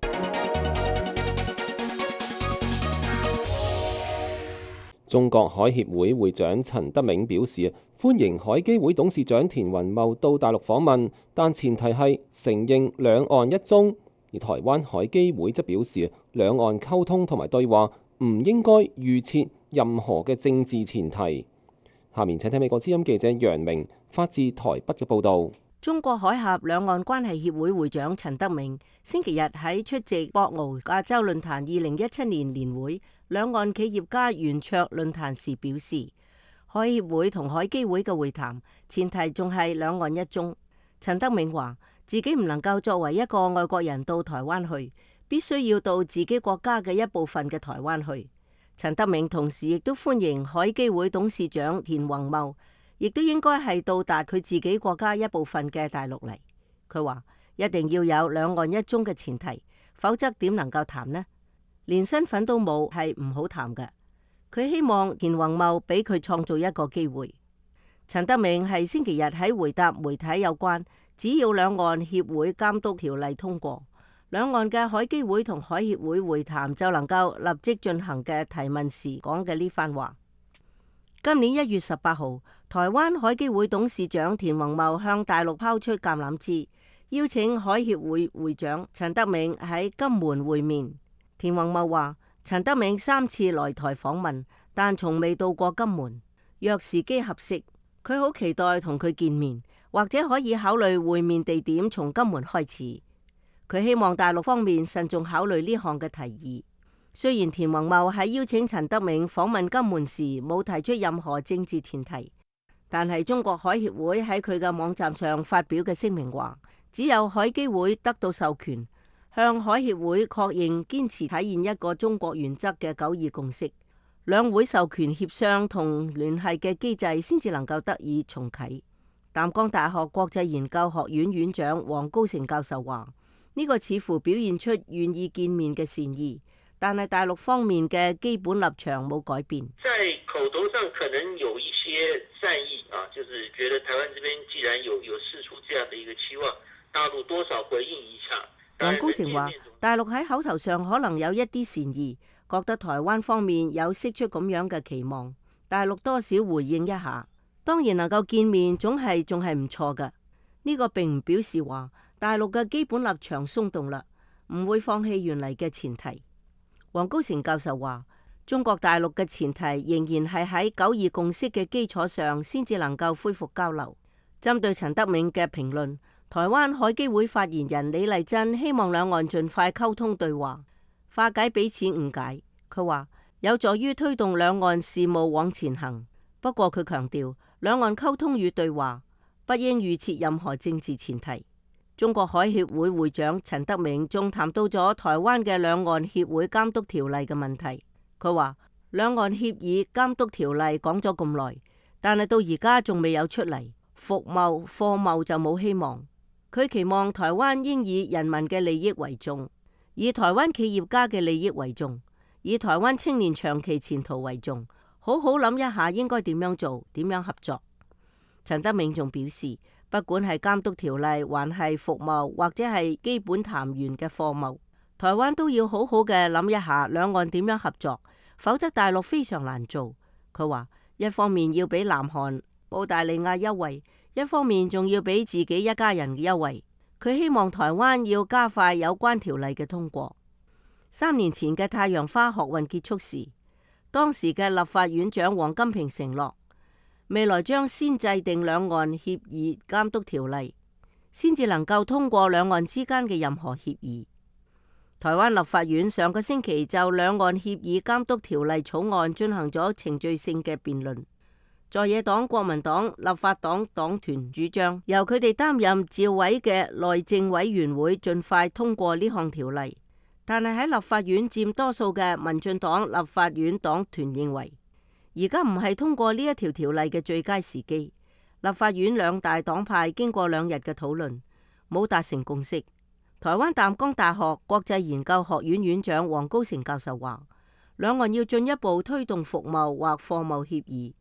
中國海協會會長陳德銘表示，歡迎海基會董事長田宏茂到大陸訪問，但前提係承認兩岸一中。而台灣海基會則表示，兩岸溝通同埋對話唔應該預設任何嘅政治前提。下面請聽美國之音記者楊明發自台北嘅報導。 中國海峽兩岸關係協會會長陳德銘星期日喺出席博鰲亞洲論壇二零一七年年會兩岸企業家圓桌論壇時表示，海協會同海基會嘅會談前提仲係兩岸一中。陳德銘話自己唔能夠作為一個外國人到台灣去，必須要到自己國家嘅一部分嘅台灣去。陳德銘同時亦都歡迎海基會董事長田宏茂，亦都應該係到達佢自己國家一部分嘅大陸嚟。佢話一定要有兩岸一中嘅前提，否則點能夠談呢？連身份都冇係唔好談嘅。佢希望田宏茂俾佢創造一個機會。陳德銘係星期日喺回答媒體有關只要兩岸協會監督條例通過，兩岸嘅海基會同海協會會談就能夠立即進行嘅提問時講嘅呢番話。今年一月十八號，台灣海基會董事長田宏茂向大陸拋出橄欖枝，邀請海協會會長陳德銘喺金門會面。田宏茂話：陳德銘三次來台訪問，但從未到過金門。若時機合適，佢好期待同佢見面，或者可以考慮會面地點從金門開始。佢希望大陸方面慎重考慮呢項嘅提議。雖然田宏茂喺邀請陳德銘訪問金門時冇提出任何政治前提，但係中國海協會喺佢嘅網站上發表嘅聲明話，只有海基會得到授權，向海協會確認堅持體現一個中國原則嘅九二共識，兩會授權協商同聯繫嘅機制先至能夠得以重啟。淡江大學國際研究學院院長黃高成教授話：呢個似乎表現出願意見面嘅善意。但係大陸方面嘅基本立場冇改變。 在口頭上可能有一些善意啊，就是覺得台灣這邊既然有有釋出這樣的一個期望，大陸多少回應一下。 黃高成話：大陸喺口頭上可能有一啲善意，覺得台灣方面有釋出咁樣嘅期望，大陸多少回應一下。當然能夠見面總係仲係唔錯㗎。呢個並唔表示話大陸嘅基本立場鬆動啦，唔會放棄原嚟嘅前提。黃高成教授話：中國大陸嘅前提仍然係喺九二共識嘅基礎上，先至能夠恢復交流。針對陳德銘嘅評論，台灣海基會發言人李麗珍希望兩岸盡快溝通對話，化解彼此誤解。佢話有助於推動兩岸事務往前行。不過佢強調，兩岸溝通與對話不應預設任何政治前提。中國海協會會長陳德銘仲談到咗台灣嘅兩岸協會監督條例嘅問題。佢話兩岸協議監督條例講咗咁耐，但係到而家仲未有出嚟，服貿貨貿就冇希望。佢期望台灣應以人民嘅利益為重，以台灣企業家嘅利益為重，以台灣青年長期前途為重，好好諗一下應該點樣做，點樣合作。陳德銘仲表示，不管係監督條例，還係服貿，或者係基本談完嘅貨貿，台灣都要好好嘅諗一下兩岸點樣合作，否則大陸非常難做。佢話一方面要俾南韓、澳大利亞優惠，一方面仲要俾自己一家人嘅優惠。佢希望台灣要加快有關條例嘅通過。三年前嘅太陽花學運結束時，當時嘅立法院長王金平承諾，未來將先制定兩岸協議監督條例，先至能夠通過兩岸之間嘅任何協議。台灣立法院上個星期就兩岸協議監督條例草案進行咗程序性嘅辯論。在野黨國民黨立法黨黨團主張，由佢哋擔任召委嘅內政委員會盡快通過呢項條例。但係喺立法院佔多數嘅民進黨立法院黨團認為，而家唔係通過呢一條條例嘅最佳時機。立法院兩大黨派經過兩日嘅討論，冇達成共識。台灣淡江大學國際研究學院院長黃高成教授話，兩岸要進一步推動服貿或貨貿協議，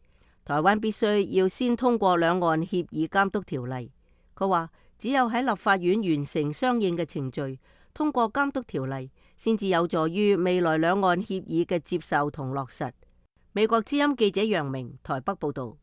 台灣必須要先通過兩岸協議監督條例。佢話只有喺立法院完成相應嘅程序，通過監督條例，先至有助於未來兩岸協議嘅接受同落實。美國之音記者楊明台北報道。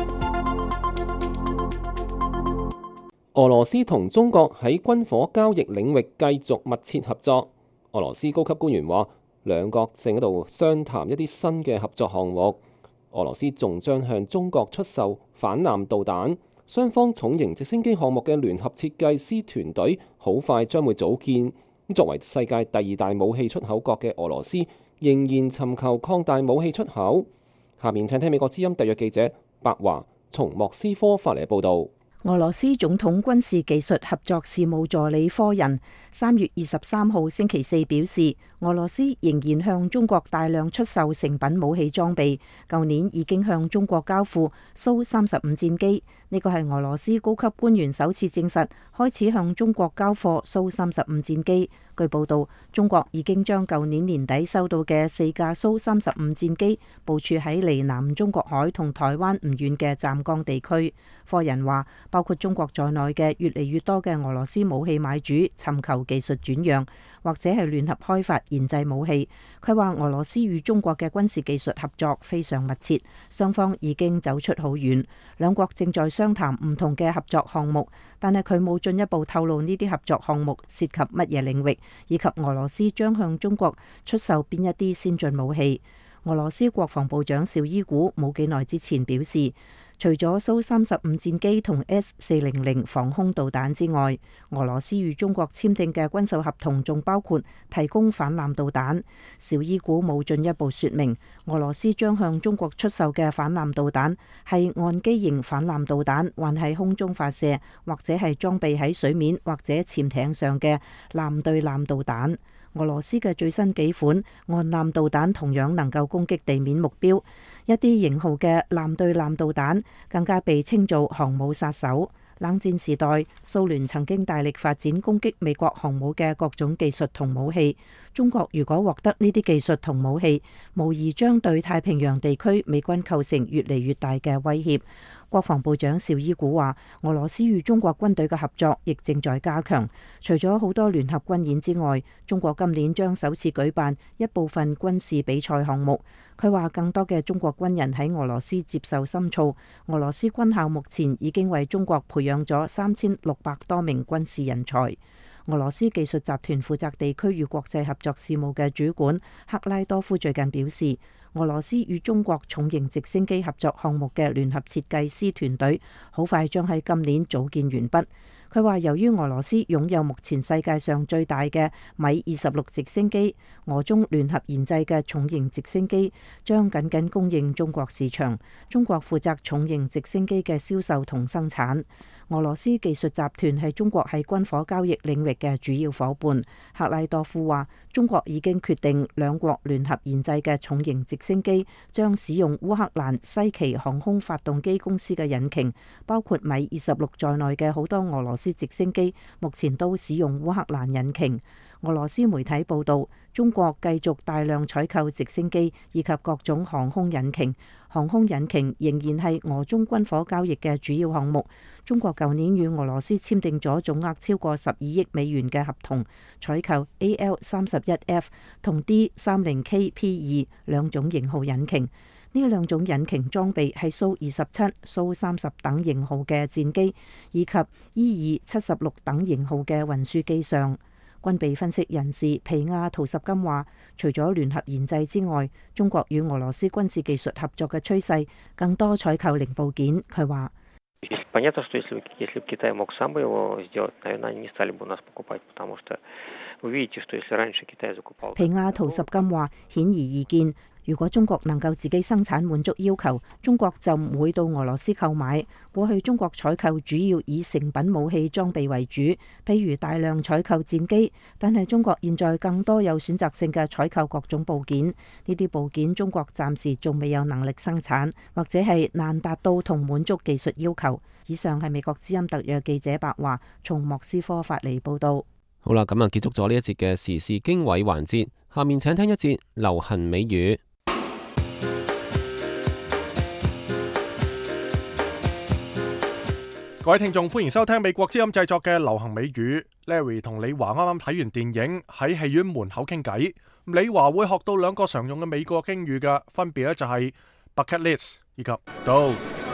俄羅斯同中國喺軍火交易領域繼續密切合作。俄羅斯高級官員話，兩國正喺度商談一啲新嘅合作項目。俄羅斯仲將向中國出售反艦導彈。雙方重型直升機項目嘅聯合設計師團隊好快將會組建。作為世界第二大武器出口國嘅俄羅斯，仍然尋求擴大武器出口。下面請聽美國之音特約記者白華從莫斯科發嚟報導。 俄羅斯總統軍事技術合作事務助理科人三月二十三號星期四表示，俄羅斯仍然向中國大量出售成品武器裝備，舊年已經向中國交付蘇三十五戰機。呢個係俄羅斯高級官員首次證實開始向中國交貨蘇三十五戰機。據報道，中國已經將舊年年底收到嘅四架蘇三十五戰機部署喺離南中國海同台灣唔遠嘅湛江地區。科人話，包括中國在內嘅越嚟越多嘅俄羅斯武器買主尋求技術轉讓，或者係聯合開發研製武器。佢話俄羅斯與中國嘅軍事技術合作非常密切，雙方已經走出好遠，兩國正在商談唔同嘅合作項目，但係佢冇進一步透露呢啲合作項目涉及乜嘢領域，以及俄羅斯將向中國出售邊一啲先進武器。俄羅斯國防部長紹伊古冇幾耐之前表示，除咗蘇三十五戰機同 S 四零零防空導彈之外，俄羅斯與中國簽訂嘅軍售合同仲包括提供反艦導彈。紹伊古冇進一步說明俄羅斯將向中國出售嘅反艦導彈係岸基型反艦導彈，還係空中發射，或者係裝備喺水面或者潛艇上嘅艦對艦導彈。俄羅斯嘅最新幾款岸艦導彈同樣能夠攻擊地面目標，一啲型號嘅艦對艦導彈更加被稱做航母殺手。冷戰時代，蘇聯曾經大力發展攻擊美國航母嘅各種技術同武器。中國如果獲得呢啲技術同武器，無疑將對太平洋地區美軍構成越嚟越大嘅威脅。國防部長紹伊古話，俄羅斯與中國軍隊嘅合作亦正在加強。除咗好多聯合軍演之外，中國今年將首次舉辦一部分軍事比賽項目。佢話更多嘅中國軍人喺俄羅斯接受深造。俄羅斯軍校目前已經為中國培養咗三千六百多名軍事人才。俄羅斯技術集團負責地區與國際合作事務嘅主管克拉多夫最近表示，俄羅斯與中國重型直升機合作項目嘅聯合設計師團隊好快將喺今年組建完畢。佢話由於俄羅斯擁有目前世界上最大嘅米二十六直升機，俄中聯合研製嘅重型直升機將僅僅供應中國市場，中國負責重型直升機嘅銷售同生產。俄羅斯技術集團係中國喺軍火交易領域嘅主要夥伴。克拉多夫話，中國已經決定兩國聯合研製嘅重型直升機將使用烏克蘭西奇航空發動機公司嘅引擎，包括米二十六在內嘅好多俄羅斯直升機目前都使用烏克蘭引擎。俄羅斯媒體報道，中國繼續大量採購直升機以及各種航空引擎。航空引擎仍然係俄中軍火交易嘅主要項目。中國舊年與俄羅斯簽訂咗總額超過十二億美元嘅合同，採購 A L 三十一 F 同 D 三十 K P 二兩種型號引擎。呢兩種引擎裝備係蘇二十七、蘇三十等型號嘅戰機，以及伊爾七十六等型號嘅運輸機上。軍備分析人士皮亞圖什金話，除咗聯合研製之外，中國與俄羅斯軍事技術合作嘅趨勢更多採購零部件。佢話：皮亞圖什金話，顯而易見，如果中國能夠自己生產滿足要求，中國就唔會到俄羅斯購買。過去中國採購主要以成品武器裝備為主，譬如大量採購戰機，但係中國現在更多有選擇性嘅採購各種部件。呢啲部件中國暫時仲未有能力生產，或者係難達到同滿足技術要求。以上係美國之音特約記者白華從莫斯科發嚟報道。 好啦，咁啊結束咗呢一節嘅時事經緯環節，下面請聽一節流行美語。 各位聽眾，歡迎收聽美國之音製作嘅流行美語。Larry 同李華啱啱睇完電影，喺戲院門口傾偈。李華會學到兩個常用嘅美國英語嘅，分別咧就係 bucket list 以及 do。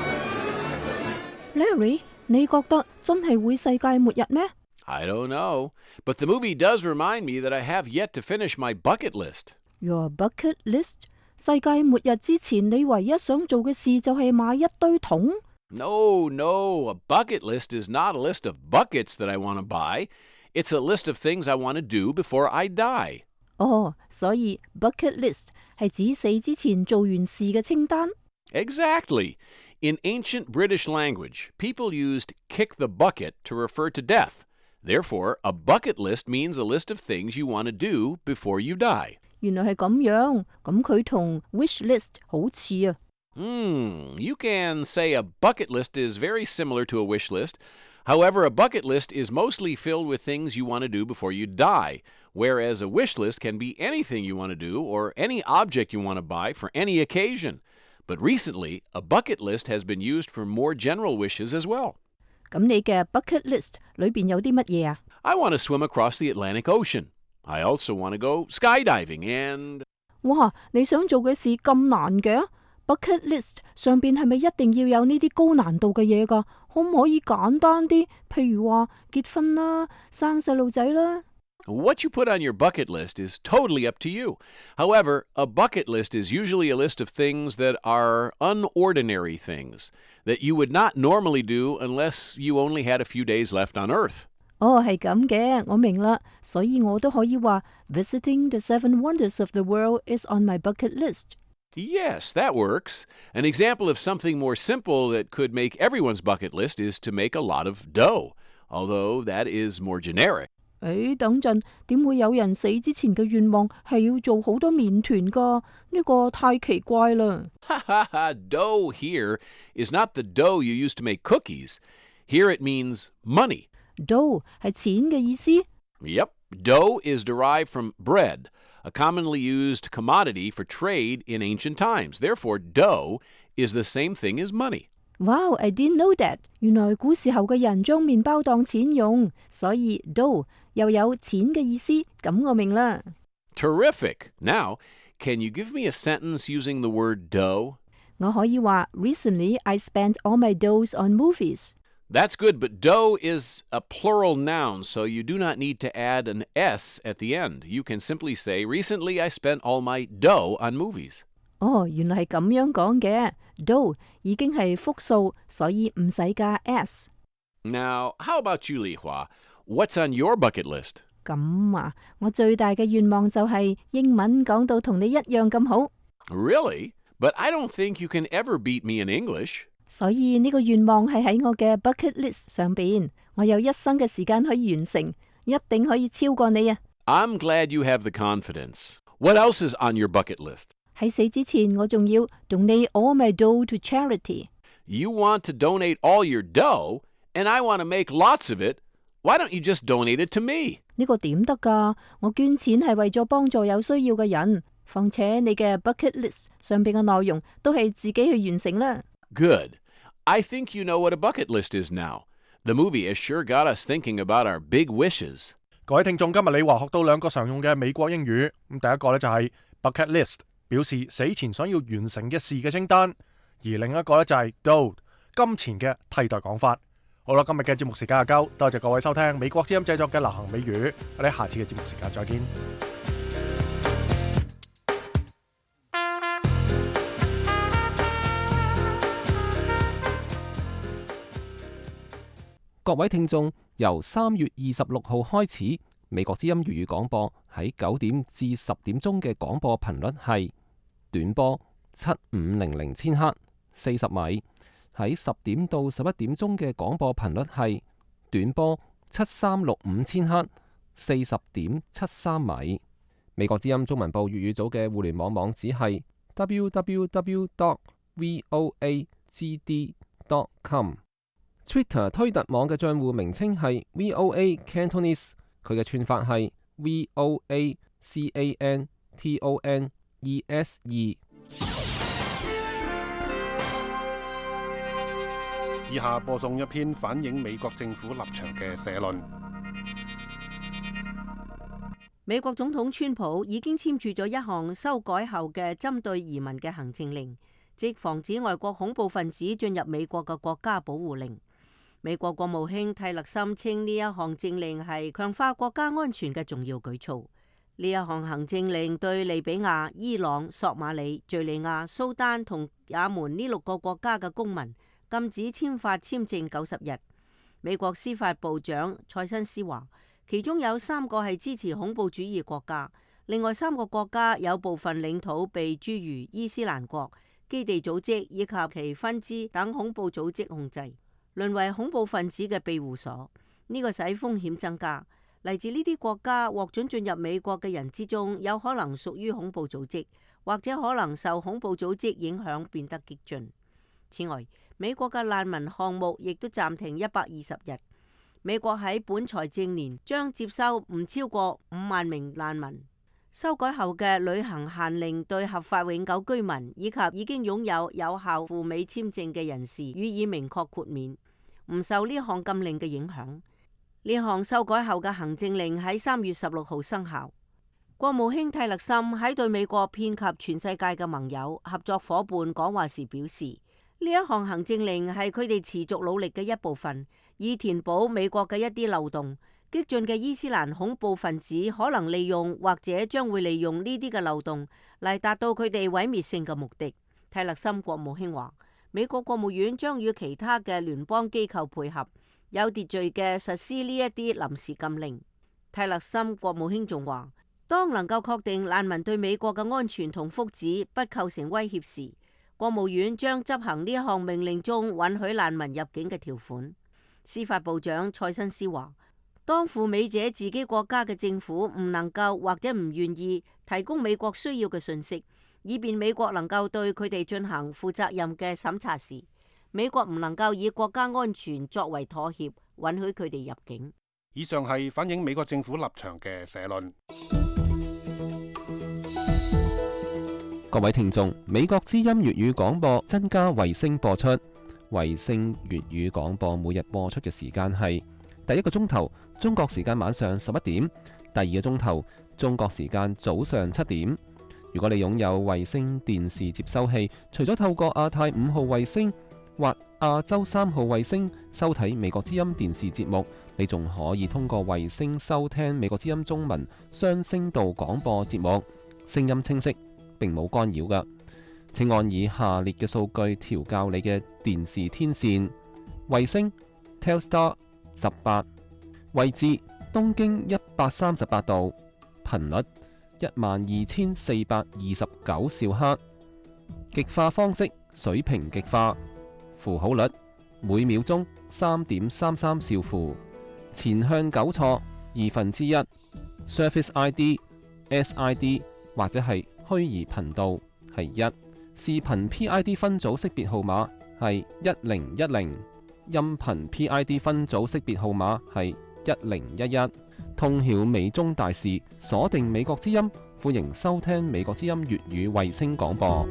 Larry， 你覺得真係會世界末日咩？ I don't know, but the movie does remind me that I have yet to finish my bucket list. Your bucket list？ 世界末日之前，你唯一想做嘅事就係買一堆桶 ？No, no, a bucket list is not a list of buckets that I want to buy. It's a list of things I want to do before I die. 哦，所以 bucket list 係指死之前做完事嘅清單。 Exactly. In ancient British language, people used kick the bucket to refer to death. Therefore, a bucket list means a list of things you want to do before you die. 原來係咁樣，咁佢同 wish list 好似啊。 Hmm, you can say a bucket list is very similar to a wish list. However, a bucket list is mostly filled with things you want to do before you die, whereas a wish list can be anything you want to do or any object you want to buy for any occasion. But recently, a bucket list has been used for more general wishes as well. 咁你嘅 bucket list 裏邊有啲乜嘢啊？ I want to swim across the Atlantic Ocean. I also want to go skydiving and... 哇，你想做嘅事咁難嘅？ bucket list 上邊係咪一定要有呢啲高難度嘅嘢㗎？可唔可以簡單啲？譬如話結婚啦、生細路仔啦。 What you put on your bucket list is totally up to you. However, a bucket list is usually a list of things that are unordinary things that you would not normally do unless you only had a few days left on Earth. 哦，係咁嘅，我明啦，所以我都可以話 Visiting the seven wonders of the world is on my bucket list. Yes, that works. An example of something more simple that could make everyone's bucket list is to make a lot of dough, although that is more generic. 誒，等陣，點會有人死之前嘅願望係要做好多麵團㗎？呢個太奇怪啦。 Ha ha ha, dough here is not the dough you use to make cookies. Here it means money. Dough 係錢嘅意思。 Yep, dough is derived from bread, a commonly used commodity for trade in ancient times. Therefore, dough is the same thing as money. Wow, I didn't know that. 原來古時候嘅人將麵包當錢用，所以 dough 又有錢嘅意思，咁我明啦。 Terrific. Now, can you give me a sentence using the word dough? 我可以話 Recently, I spent all my doughs on movies. That's good, but dough is a plural noun, so you do not need to add an S at the end. You can simply say, Recently, I spent all my dough on movies. 哦，原來係咁樣講嘅。dough 已經係複數，所以唔使加 s。 Now, how about you, Li Hua? What's on your bucket list? 咁啊，我最大嘅願望就係英文講到同你一樣咁好。 Really? But I don't think you can ever beat me in English. 所以呢個願望係喺我嘅 bucket list 上邊，我有一生嘅時間可以完成，一定可以超過你啊！ I'm glad you have the confidence. What else is on your bucket list? 喺死之前，我仲要 donate all my dough to charity. You want to donate all your dough, and I want to make lots of it. Why don't you just donate it to me? 呢個點得㗎？我捐錢係為咗幫助有需要嘅人，況且你嘅 bucket list 上邊嘅內容都係自己去完成啦。 Good. I think you know what a bucket list is now. The movie has sure got us thinking about our big wishes. 各位聽眾，今日李華學到兩個常用嘅美國英語。咁第一個呢就係 bucket list，表示死前想要完成嘅事嘅清單；而另一個呢就係 dough，金錢嘅替代講法。好啦，今日嘅節目時間就夠，多謝各位收聽美國之音製作嘅流行美語。我哋下次嘅節目時間再見。 各位聽眾，由三月二十六號開始，美國之音粵語廣播喺九點至十點鐘嘅廣播頻率係短波七五零零千赫四十米；喺十點到十一點鐘嘅廣播頻率係短波七三六五千赫四十點七三米。美國之音中文部粵語組嘅互聯網網址係 w w w dot voa g d dot com。Twitter 推特網嘅賬戶名稱係 V O A Cantonese， 佢嘅串法係 V O A C A N T O N E S E。 以下播送一篇反映美國政府立場嘅社論。 美國總統川普已經簽署咗一項修改後嘅針對移民嘅行政令，即防止外國恐怖分子進入美國嘅國家保護令。美國國務卿蒂勒森稱呢一項政令係強化國家安全嘅重要舉措。呢一項行政令對利比亞、伊朗、索馬里、敘利亞、蘇丹同也門呢六個國家嘅公民禁止簽發簽證九十日。美國司法部長塞申斯話，其中有三個係支持恐怖主義國家，另外三個國家有部分領土被諸如伊斯蘭國、基地組織以及其分支等恐怖組織控制，淪為恐怖分子嘅庇護所。呢、這個使風險增加。嚟自呢啲國家獲准進入美國嘅人之中，有可能屬於恐怖組織，或者可能受恐怖組織影響變得激進。此外，美國嘅難民項目亦都暫停一百二十日。美國喺本財政年將接收唔超過五萬名難民。修改後嘅旅行限令對合法永久居民以及已經擁有有效赴美簽證嘅人士予以明確豁免，唔受呢項禁令嘅影響。呢項修改後嘅行政令喺三月十六號生效。國務卿蒂勒森喺對美國遍及全世界嘅盟友、合作夥伴講話時表示，呢一項行政令係佢哋持續努力嘅一部分，以填補美國嘅一啲漏洞。激進嘅伊斯蘭恐怖分子可能利用或者將會利用呢啲嘅漏洞嚟達到佢哋毀滅性嘅目的。蒂勒森國務卿話，美國國務院將與其他嘅聯邦機構配合，有秩序嘅實施呢一啲臨時禁令。蒂勒森國務卿仲話，當能夠確定難民對美國嘅安全同福祉不構成威脅時，國務院將執行呢一項命令中允許難民入境嘅條款。司法部長塞申斯話，當赴美者自己國家嘅政府唔能夠或者唔願意提供美國需要嘅信息，以便美國能夠對佢哋進行負責任嘅審查時，美國唔能夠以國家安全作為妥協，允許佢哋入境。 以上係反映美國政府立場嘅社論。 各位聽眾，美國之音粵語廣播增加衛星播出，衛星粵語廣播每日播出嘅時間係第一個鐘頭中國時間晚上十一點，第二個鐘頭中國時間早上七點。如果你擁有衛星電視接收器，除咗透過亞太五號衛星或亞洲三號衛星收睇美國之音電視節目，你仲可以通過衛星收聽美國之音中文雙聲道廣播節目，聲音清晰，並冇干擾㗎。請按以下列嘅數據調校你嘅電視天線：衛星 Telstar 十八，位置東經一百三十八度，頻率一萬二千四百二十九兆赫，極化方式水平極化，符號率每秒鐘三點三三兆符，前向糾錯二分之一 ，Service I D S I D 或者係虛擬頻道係一，視頻 P I D 分組識別號碼係一零一零，音頻 P I D 分組識別號碼係一零一一。通曉美中大事，鎖定美國之音，歡迎收聽美國之音粵語衛星廣播。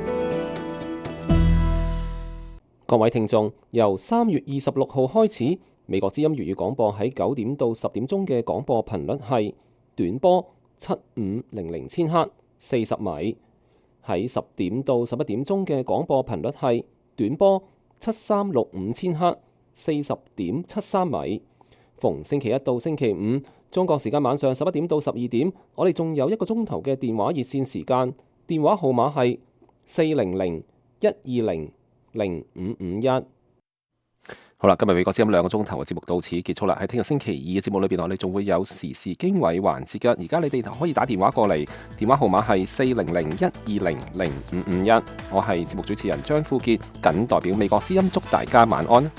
各位聽眾，由三月二十六號開始，美國之音粵語廣播喺九點到十點鐘嘅廣播頻率係短波七五零零千赫四十米，喺十點到十一點鐘嘅廣播頻率係短波七三六五千赫四十點七三米。逢星期一到星期五，中國時間晚上十一點到十二點，我哋仲有一個鐘頭嘅電話熱線時間，電話號碼係四零零一二零零五五一。好啦，今日美國之音兩個鐘頭嘅節目到此結束啦。喺聽日星期二嘅節目裏邊，我哋仲會有時事經緯環節㗎。而家你哋可以打電話過嚟，電話號碼係四零零一二零零五五一。我係節目主持人張富傑，謹代表美國之音祝大家晚安。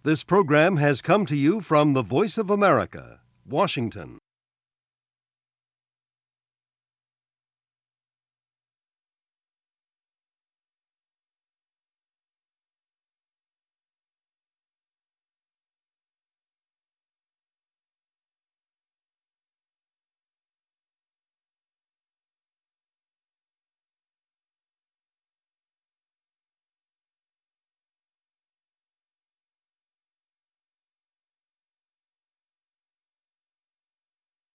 This program has come to you from the Voice of America, Washington.